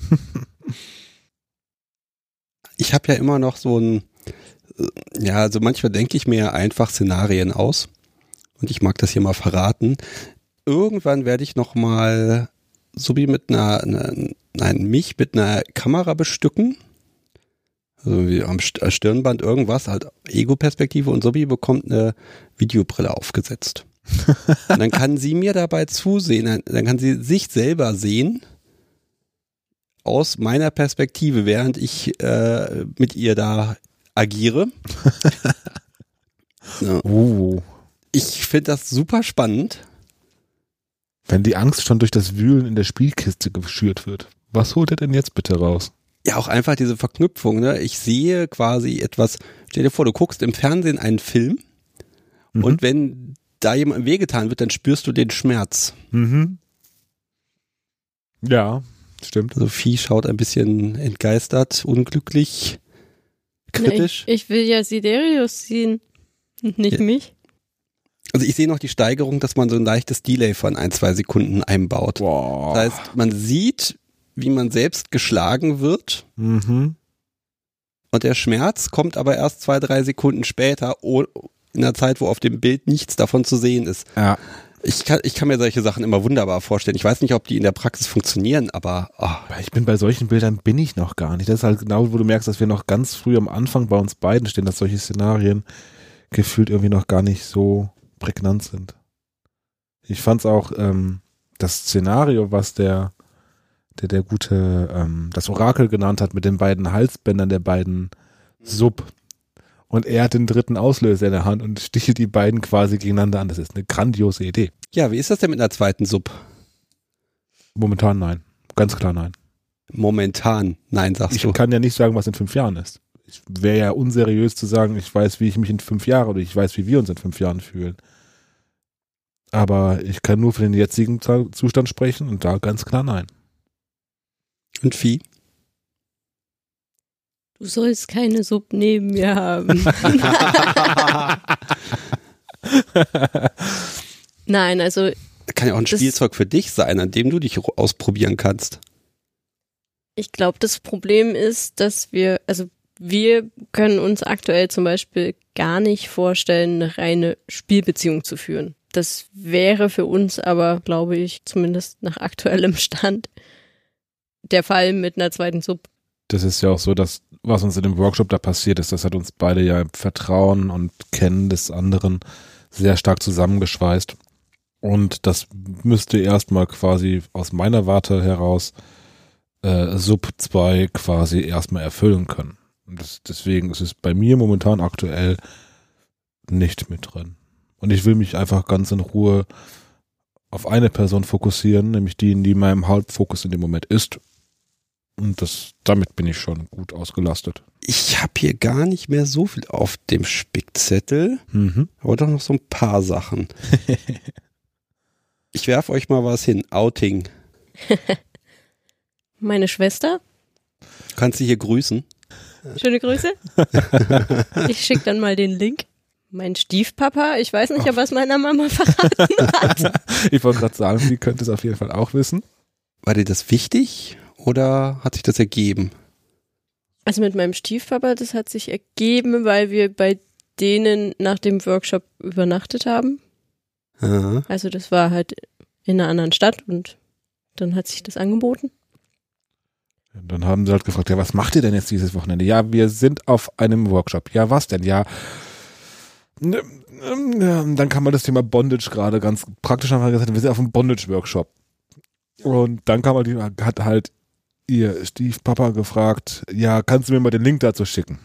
Ich habe ja immer noch so ein, ja, also manchmal denke ich mir einfach Szenarien aus. Und ich mag das hier mal verraten. Irgendwann werde ich noch mal so wie mit einer, einer nein, mich mit einer Kamera bestücken. Also wie am Stirnband irgendwas, halt Ego-Perspektive, und Sobi bekommt eine Videobrille aufgesetzt. Und dann kann sie mir dabei zusehen, dann kann sie sich selber sehen aus meiner Perspektive, während ich äh, mit ihr da agiere. Ja. Uh. Ich finde das super spannend. Wenn die Angst schon durch das Wühlen in der Spielkiste geschürt wird, was holt er denn jetzt bitte raus? Ja, auch einfach diese Verknüpfung, ne? Ich sehe quasi etwas, stell dir vor, du guckst im Fernsehen einen Film Mhm. und wenn da jemandem wehgetan wird, dann spürst du den Schmerz. Mhm. Ja, stimmt. Sophie schaut ein bisschen entgeistert, unglücklich, kritisch. Na, ich, ich will ja Siderius ziehen, nicht Ja. mich. Also ich sehe noch die Steigerung, dass man so ein leichtes Delay von ein, zwei Sekunden einbaut. Boah. Das heißt, man sieht, wie man selbst geschlagen wird Mhm. und der Schmerz kommt aber erst zwei, drei Sekunden später, oh, in einer Zeit, wo auf dem Bild nichts davon zu sehen ist. Ja. Ich kann, ich kann mir solche Sachen immer wunderbar vorstellen. Ich weiß nicht, ob die in der Praxis funktionieren, aber oh, Ich bin bei solchen Bildern bin ich noch gar nicht. Das ist halt genau, wo du merkst, dass wir noch ganz früh am Anfang bei uns beiden stehen, dass solche Szenarien gefühlt irgendwie noch gar nicht so prägnant sind. Ich fand's auch ähm, das Szenario, was der der der gute ähm, das Orakel genannt hat mit den beiden Halsbändern der beiden Sub, und er hat den dritten Auslöser in der Hand und stichelt die beiden quasi gegeneinander an. Das ist eine grandiose Idee. ja, wie ist das denn mit einer zweiten Sub? Momentan nein. Ganz klar nein. Momentan, nein, sagst Ich du. kann ja nicht sagen, was in fünf Jahren ist. Es wäre ja unseriös zu sagen, ich weiß, wie ich mich in fünf Jahren oder ich weiß, wie wir uns in fünf Jahren fühlen. Aber ich kann nur für den jetzigen Zustand sprechen und da ganz klar nein. Und Vieh? Du sollst keine Sub neben mir haben. Nein, also Kann ja auch ein Das- Spielzeug für dich sein, an dem du dich ru- ausprobieren kannst. ich glaube, das Problem ist, dass wir, also wir können uns aktuell zum Beispiel gar nicht vorstellen, eine reine Spielbeziehung zu führen. Das wäre für uns aber, glaube ich, zumindest nach aktuellem Stand der Fall mit einer zweiten Sub. Das ist ja auch so, dass was uns in dem Workshop da passiert ist, das hat uns beide ja im Vertrauen und Kennen des anderen sehr stark zusammengeschweißt. Und das müsste erstmal quasi aus meiner Warte heraus äh, Sub zwei quasi erstmal erfüllen können. Und das, deswegen ist es bei mir momentan aktuell nicht mit drin. Und ich will mich einfach ganz in Ruhe auf eine Person fokussieren, nämlich die, die meinem Hauptfokus in dem Moment ist. Und das, damit bin ich schon gut ausgelastet. Ich habe hier gar nicht mehr so viel auf dem Spickzettel, Mhm. aber doch noch so ein paar Sachen. Ich werf euch mal was hin. Outing. Meine Schwester? Kannst du hier grüßen? Schöne Grüße. Ich schicke dann mal den Link. Mein Stiefpapa, ich weiß nicht, ob er es meiner Mama verraten hat. Ich wollte gerade sagen, sie könnte es auf jeden Fall auch wissen. War dir das wichtig oder hat sich das ergeben? Also mit meinem Stiefpapa, das hat sich ergeben, weil wir bei denen nach dem Workshop übernachtet haben. Aha. Also das war halt in einer anderen Stadt und dann hat sich das angeboten. Dann haben sie halt gefragt, ja, was macht ihr denn jetzt dieses Wochenende? Ja, wir sind auf einem Workshop. Ja, was denn? Ja, dann kam mal das Thema Bondage gerade ganz praktisch, haben wir gesagt, wir sind auf einem Bondage-Workshop. Und dann kam halt, die, hat halt ihr Stiefpapa gefragt, ja, kannst du mir mal den Link dazu schicken?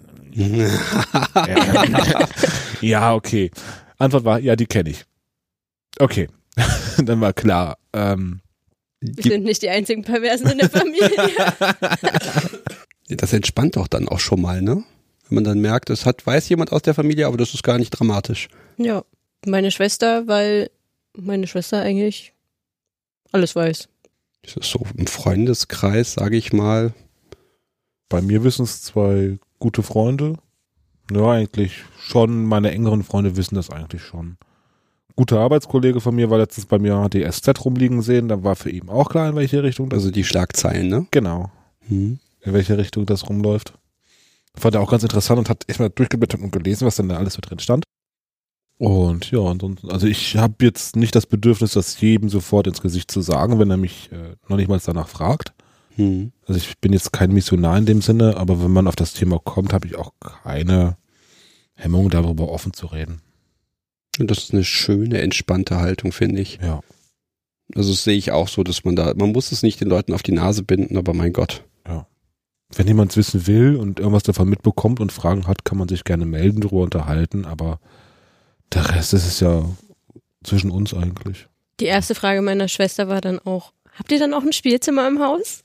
Ja, okay. Antwort war, ja, die kenne ich. Okay. Dann war klar, ähm, wir sind nicht die einzigen Perversen in der Familie. Das entspannt doch dann auch schon mal, ne? Wenn man dann merkt, es hat, weiß jemand aus der Familie, aber das ist gar nicht dramatisch. Ja, meine Schwester, weil meine Schwester eigentlich alles weiß. Das ist so im Freundeskreis, sage ich mal. Bei mir wissen es zwei gute Freunde. Ja, eigentlich schon. Meine engeren Freunde wissen das eigentlich schon. Guter Arbeitskollege von mir war letztens bei mir, hat die S Z rumliegen sehen. Da war für ihn auch klar, in welche Richtung das. Also die Schlagzeilen, ne? Genau. Hm. In welche Richtung das rumläuft. Fand er auch ganz interessant und hat erstmal durchgeblättert und gelesen, was denn da alles so drin stand. Und ja, ansonsten, also ich habe jetzt nicht das Bedürfnis, das jedem sofort ins Gesicht zu sagen, wenn er mich äh, noch nicht mal danach fragt. Hm. Also ich bin jetzt kein Missionar in dem Sinne, aber wenn man auf das Thema kommt, habe ich auch keine Hemmung, darüber offen zu reden. Und das ist eine schöne, entspannte Haltung, finde ich. Ja. Also das sehe ich auch so, dass man da, man muss es nicht den Leuten auf die Nase binden, aber mein Gott. Ja. Wenn jemand es wissen will und irgendwas davon mitbekommt und Fragen hat, kann man sich gerne melden, darüber unterhalten, aber der Rest ist es ja zwischen uns eigentlich. Die erste Frage meiner Schwester war dann auch, habt ihr dann auch ein Spielzimmer im Haus?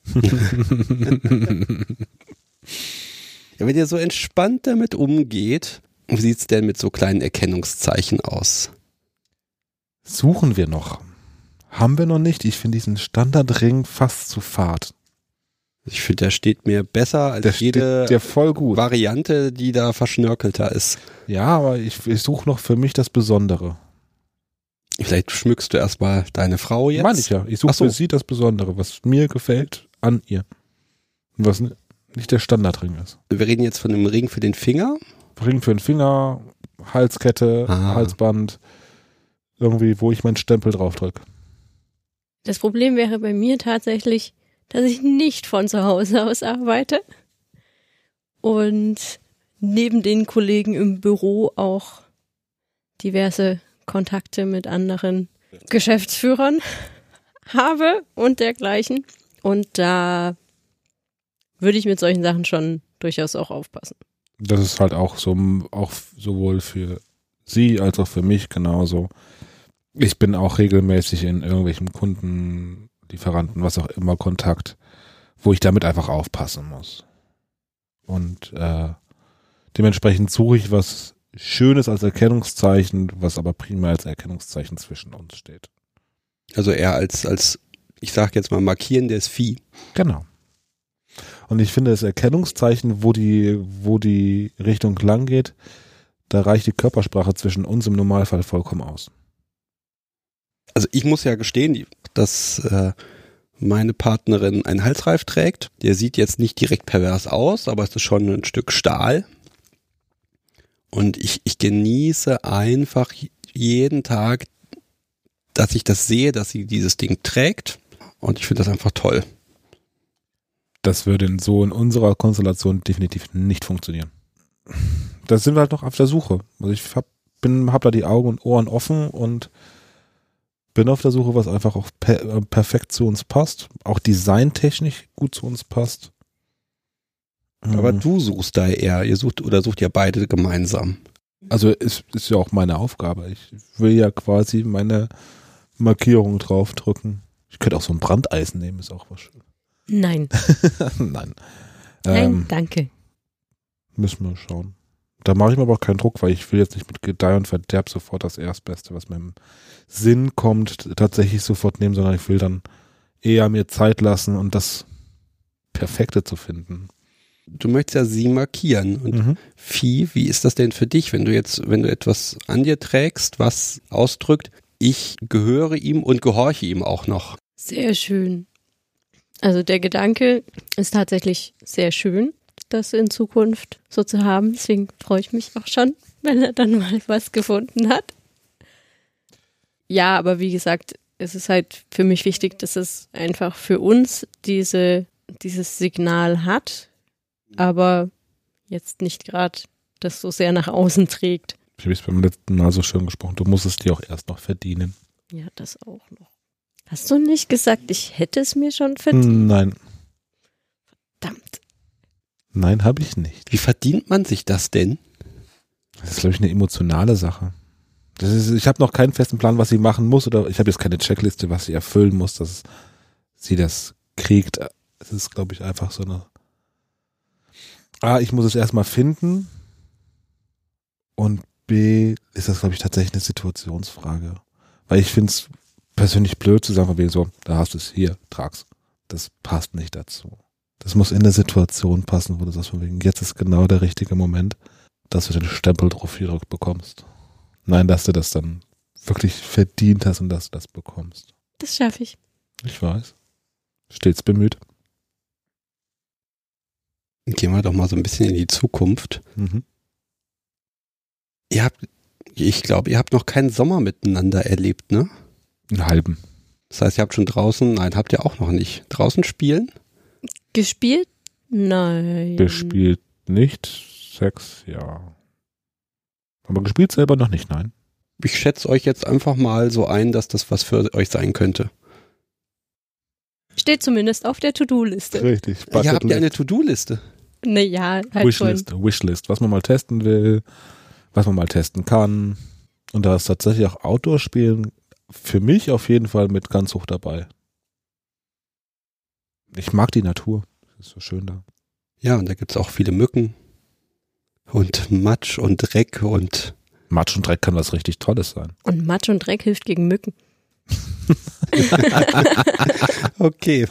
Ja, wenn ihr so entspannt damit umgeht, wie sieht es denn mit so kleinen Erkennungszeichen aus? Suchen wir noch. Haben wir noch nicht. Ich finde diesen Standardring fast zu fad. Ich finde, der steht mir besser als Der jede steht dir voll gut. Variante, die da verschnörkelter ist. Ja, aber ich, ich suche noch für mich das Besondere. Vielleicht schmückst du erstmal deine Frau jetzt. Meine ich ja. Ich suche Ach so. für sie das Besondere, was mir gefällt an ihr. Und was nicht der Standardring ist. Wir reden jetzt von einem Ring für den Finger. Ring für den Finger, Halskette, Ah. Halsband, irgendwie, wo ich meinen Stempel drauf drücke. Das Problem wäre bei mir tatsächlich, dass ich nicht von zu Hause aus arbeite und neben den Kollegen im Büro auch diverse Kontakte mit anderen Geschäftsführern habe und dergleichen. Und da würde ich mit solchen Sachen schon durchaus auch aufpassen. Das ist halt auch so, auch sowohl für sie als auch für mich genauso. Ich bin auch regelmäßig in irgendwelchen Kunden, Lieferanten, was auch immer Kontakt, wo ich damit einfach aufpassen muss. Und äh, dementsprechend suche ich was Schönes als Erkennungszeichen, was aber primär als Erkennungszeichen zwischen uns steht. Also eher als, als ich sag jetzt mal, markierendes Vieh. Genau. Und ich finde das Erkennungszeichen, wo die, wo die Richtung lang geht, da reicht die Körpersprache zwischen uns im Normalfall vollkommen aus. Also ich muss ja gestehen, dass äh, meine Partnerin einen Halsreif trägt. Der sieht jetzt nicht direkt pervers aus, aber es ist schon ein Stück Stahl. Und ich, ich genieße einfach jeden Tag, dass ich das sehe, dass sie dieses Ding trägt. Und ich finde das einfach toll. Das würde in so in unserer Konstellation definitiv nicht funktionieren. Da sind wir halt noch auf der Suche. Also ich hab, bin, hab da die Augen und Ohren offen und bin auf der Suche, was einfach auch per, perfekt zu uns passt. Auch designtechnisch gut zu uns passt. Aber Mhm. du suchst da eher, ihr sucht oder sucht ja beide gemeinsam. Also ist, ist ja auch meine Aufgabe. Ich will ja quasi meine Markierung draufdrücken. Ich könnte auch so ein Brandeisen nehmen, ist auch was schön. Nein, Nein. nein, Ähm, danke. müssen wir schauen. Da mache ich mir aber auch keinen Druck, weil ich will jetzt nicht mit Gedeih und Verderb sofort das Erstbeste, was mir im Sinn kommt, tatsächlich sofort nehmen, sondern ich will dann eher mir Zeit lassen und das Perfekte zu finden. du möchtest ja sie markieren. Und Mhm. Vieh, wie ist das denn für dich, wenn du jetzt, wenn du etwas an dir trägst, was ausdrückt, ich gehöre ihm und gehorche ihm auch noch? Sehr schön. Also der Gedanke ist tatsächlich sehr schön, das in Zukunft so zu haben. Deswegen freue ich mich auch schon, wenn er dann mal was gefunden hat. Ja, aber wie gesagt, es ist halt für mich wichtig, dass es einfach für uns diese, dieses Signal hat, aber jetzt nicht gerade das so sehr nach außen trägt. Ich habe es beim letzten Mal so schön gesprochen, du musst es dir auch erst noch verdienen. Ja, das auch noch. Hast du nicht gesagt, ich hätte es mir schon verdient? Nein, Verdammt. nein, habe ich nicht. Wie verdient man sich das denn? Das ist, glaube ich, eine emotionale Sache. Das ist, ich habe noch keinen festen Plan, was sie machen muss, oder ich habe jetzt keine Checkliste, was sie erfüllen muss, dass sie das kriegt. Es ist, glaube ich, einfach so eine A, ich muss es erstmal finden, und B, ist das, glaube ich, tatsächlich eine Situationsfrage. Weil ich finde es persönlich blöd zu sagen, von wegen so, da hast du es, hier, trag's. Das passt nicht dazu. Das muss in der Situation passen, wo du sagst, von wegen, jetzt ist genau der richtige Moment, dass du den Stempel drauf gedrückt bekommst. Nein, dass du das dann wirklich verdient hast und dass du das bekommst. Das schaffe ich. Ich weiß. Stets bemüht. Gehen wir doch mal so ein bisschen in die Zukunft. Mhm. Ihr habt, ich glaube, ihr habt noch keinen Sommer miteinander erlebt, ne? Einen halben. Das heißt, ihr habt schon draußen, nein, habt ihr auch noch nicht. Draußen spielen? Gespielt? Nein. Gespielt nicht. Sex, ja. Aber gespielt selber noch nicht, nein. Ich schätze euch jetzt einfach mal so ein, dass das was für euch sein könnte. Steht zumindest auf der To-Do-Liste. Richtig. Ihr habt ja eine To-Do-Liste. Naja, halt schon. Wishlist, Wishlist, was man mal testen will, was man mal testen kann. Und da ist tatsächlich auch Outdoor-Spielen für mich auf jeden Fall mit ganz hoch dabei. Ich mag die Natur. Das ist so schön da. Ja, und da gibt's auch viele Mücken und Matsch und Dreck und Matsch und Dreck kann was richtig Tolles sein. Und Matsch und Dreck hilft gegen Mücken. okay.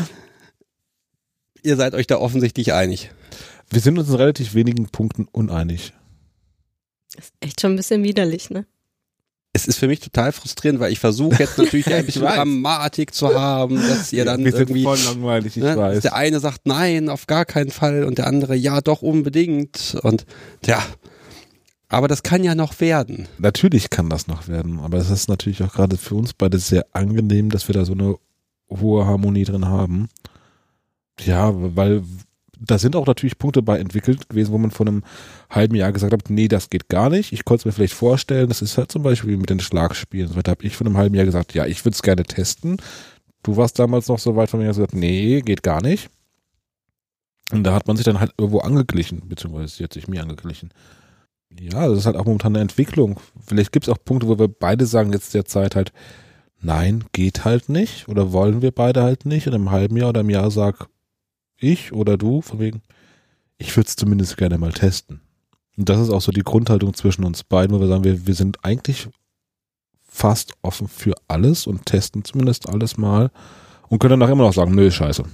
Ihr seid euch da offensichtlich einig. Wir sind uns in relativ wenigen Punkten uneinig. Das ist echt schon ein bisschen widerlich, ne? Es ist für mich total frustrierend, weil ich versuche jetzt natürlich ein Ich bisschen weiß. Dramatik zu haben, dass ihr dann Wir sind irgendwie, voll langweilig, ich ne, weiß. dass der eine sagt nein, auf gar keinen Fall und der andere ja, doch unbedingt und ja, aber das kann ja noch werden. Natürlich kann das noch werden, aber es ist natürlich auch gerade für uns beide sehr angenehm, dass wir da so eine hohe Harmonie drin haben. Ja, weil da sind auch natürlich Punkte bei entwickelt gewesen, wo man vor einem halben Jahr gesagt hat, nee, das geht gar nicht. Ich konnte es mir vielleicht vorstellen, das ist halt zum Beispiel mit den Schlagspielen. So, da habe ich vor einem halben Jahr gesagt, ja, ich würde es gerne testen. Du warst damals noch so weit von mir gesagt, nee, geht gar nicht. Und da hat man sich dann halt irgendwo angeglichen, beziehungsweise sie hat sich mir angeglichen. Ja, das ist halt auch momentan eine Entwicklung. Vielleicht gibt es auch Punkte, wo wir beide sagen jetzt derzeit halt, nein, geht halt nicht oder wollen wir beide halt nicht. Und im halben Jahr oder im Jahr sag ich oder du, von wegen, ich würde es zumindest gerne mal testen. Und das ist auch so die Grundhaltung zwischen uns beiden, wo wir sagen, wir, wir sind eigentlich fast offen für alles und testen zumindest alles mal und können danach immer noch sagen, nö, scheiße.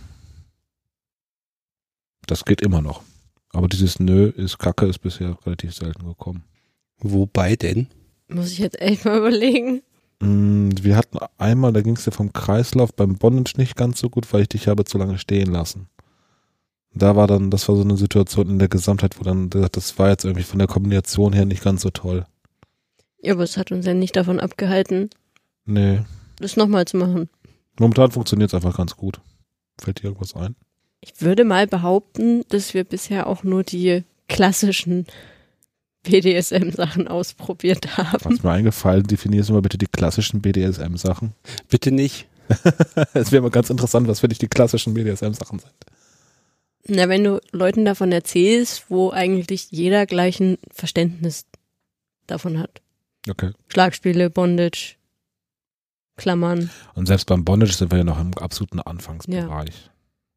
Das geht immer noch. Aber dieses Nö ist Kacke ist bisher relativ selten gekommen. Wobei denn? Muss ich jetzt echt mal überlegen. Wir hatten einmal, da ging es ja vom Kreislauf beim Bondage nicht ganz so gut, weil ich dich habe zu lange stehen lassen. Da war dann, das war so eine Situation in der Gesamtheit, wo dann, das war jetzt irgendwie von der Kombination her nicht ganz so toll. Ja, aber es hat uns ja nicht davon abgehalten, Nee. das nochmal zu machen. Momentan funktioniert es einfach ganz gut. Fällt dir irgendwas ein? Ich würde mal behaupten, dass wir bisher auch nur die klassischen B D S M-Sachen ausprobiert haben. Was mir eingefallen, definierst du mal bitte die klassischen B D S M-Sachen. Bitte nicht. Es wäre mal ganz interessant, was für dich die klassischen B D S M-Sachen sind. Na, wenn du Leuten davon erzählst, wo eigentlich jeder gleich ein Verständnis davon hat. Okay. Schlagspiele, Bondage, Klammern. Und selbst beim Bondage sind wir ja noch im absoluten Anfangsbereich.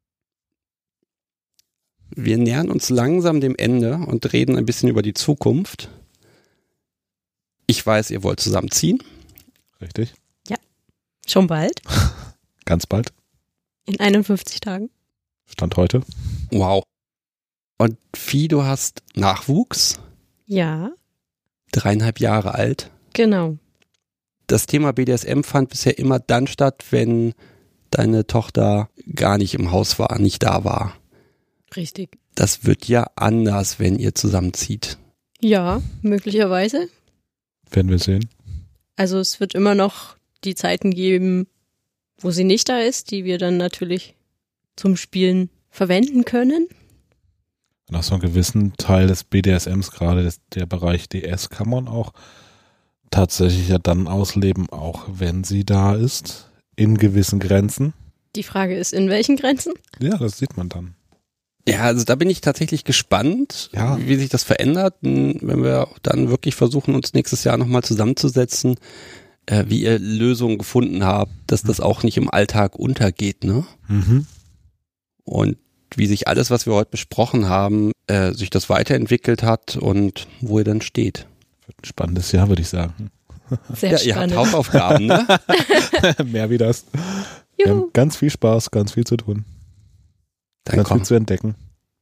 Wir nähern uns langsam dem Ende und reden ein bisschen über die Zukunft. Ich weiß, ihr wollt zusammenziehen. Richtig? Schon bald? Ganz bald. In einundfünfzig Tagen? Stand heute. Wow. Und Vieh, du hast Nachwuchs, Ja, dreieinhalb Jahre alt. genau. Das Thema B D S M fand bisher immer dann statt, wenn deine Tochter gar nicht im Haus war, nicht da war. Richtig. Das wird ja anders, wenn ihr zusammenzieht. Ja, möglicherweise. Werden wir sehen. Also es wird immer noch die Zeiten geben, wo sie nicht da ist, die wir dann natürlich zum Spielen verwenden können. Nach so einem gewissen Teil des B D S Ms, gerade des, der Bereich D S, kann man auch tatsächlich ja dann ausleben, auch wenn sie da ist, in gewissen Grenzen. Die Frage ist, in welchen Grenzen? Ja, das sieht man dann. Ja, also da bin ich tatsächlich gespannt, Ja. wie sich das verändert, wenn wir dann wirklich versuchen, uns nächstes Jahr nochmal zusammenzusetzen, äh, wie ihr Lösungen gefunden habt, dass das auch nicht im Alltag untergeht, ne? Mhm. Und wie sich alles, was wir heute besprochen haben, äh, sich das weiterentwickelt hat und wo ihr dann steht. Wird ein spannendes Jahr, würde ich sagen. Sehr ja, ihr habt spannend. Hausaufgaben, ne? Mehr wie das. Wir Juhu. haben ganz viel Spaß, ganz viel zu tun, Dann ganz komm. viel zu entdecken.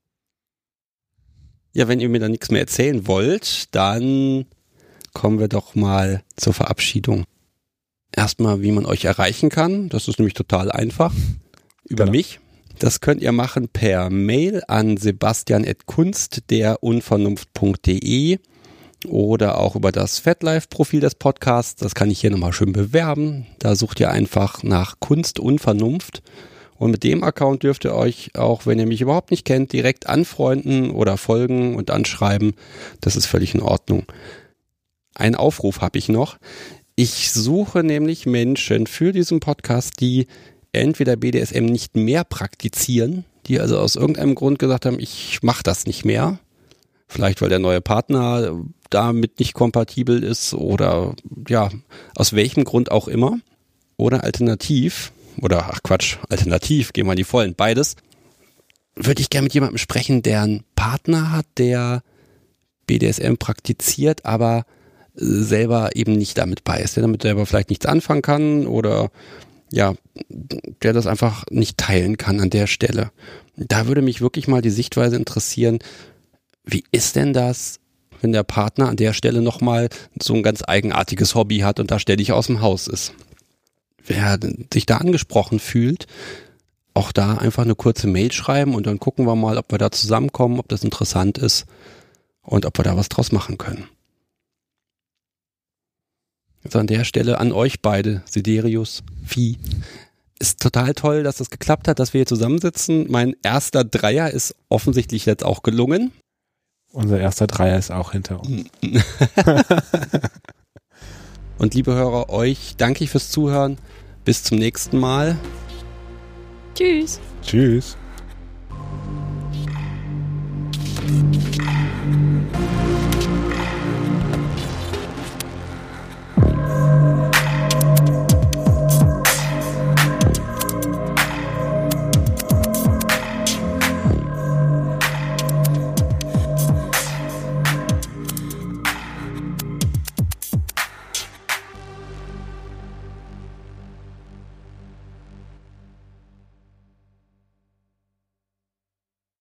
Ja, wenn ihr mir dann nichts mehr erzählen wollt, dann kommen wir doch mal zur Verabschiedung. Erstmal, wie man euch erreichen kann. Das ist nämlich total einfach. Über Genau. mich. Das könnt ihr machen per Mail an sebastian at kunst der unvernunft punkt de oder auch über das FatLife-Profil des Podcasts. Das kann ich hier nochmal schön bewerben. Da sucht ihr einfach nach Kunst und Vernunft. Und mit dem Account dürft ihr euch, auch wenn ihr mich überhaupt nicht kennt, direkt anfreunden oder folgen und anschreiben. Das ist völlig in Ordnung. Einen Aufruf habe ich noch. Ich suche nämlich Menschen für diesen Podcast, die entweder B D S M nicht mehr praktizieren, die also aus irgendeinem Grund gesagt haben, ich mache das nicht mehr. Vielleicht, weil der neue Partner damit nicht kompatibel ist oder ja, aus welchem Grund auch immer. Oder alternativ, oder ach Quatsch, alternativ, gehen wir in die Vollen, beides, würde ich gerne mit jemandem sprechen, der einen Partner hat, der B D S M praktiziert, aber selber eben nicht damit bei ist, der damit selber vielleicht nichts anfangen kann oder ja, der das einfach nicht teilen kann an der Stelle. Da würde mich wirklich mal die Sichtweise interessieren, wie ist denn das, wenn der Partner an der Stelle nochmal so ein ganz eigenartiges Hobby hat und da ständig aus dem Haus ist? Wer sich da angesprochen fühlt, auch da einfach eine kurze Mail schreiben und dann gucken wir mal, ob wir da zusammenkommen, ob das interessant ist und ob wir da was draus machen können. Also an der Stelle an euch beide, Siderius, Vieh. Ist total toll, dass das geklappt hat, dass wir hier zusammensitzen. Mein erster Dreier ist offensichtlich jetzt auch gelungen. Unser erster Dreier ist auch hinter uns. Und liebe Hörer, euch danke ich fürs Zuhören. Bis zum nächsten Mal. Tschüss. Tschüss.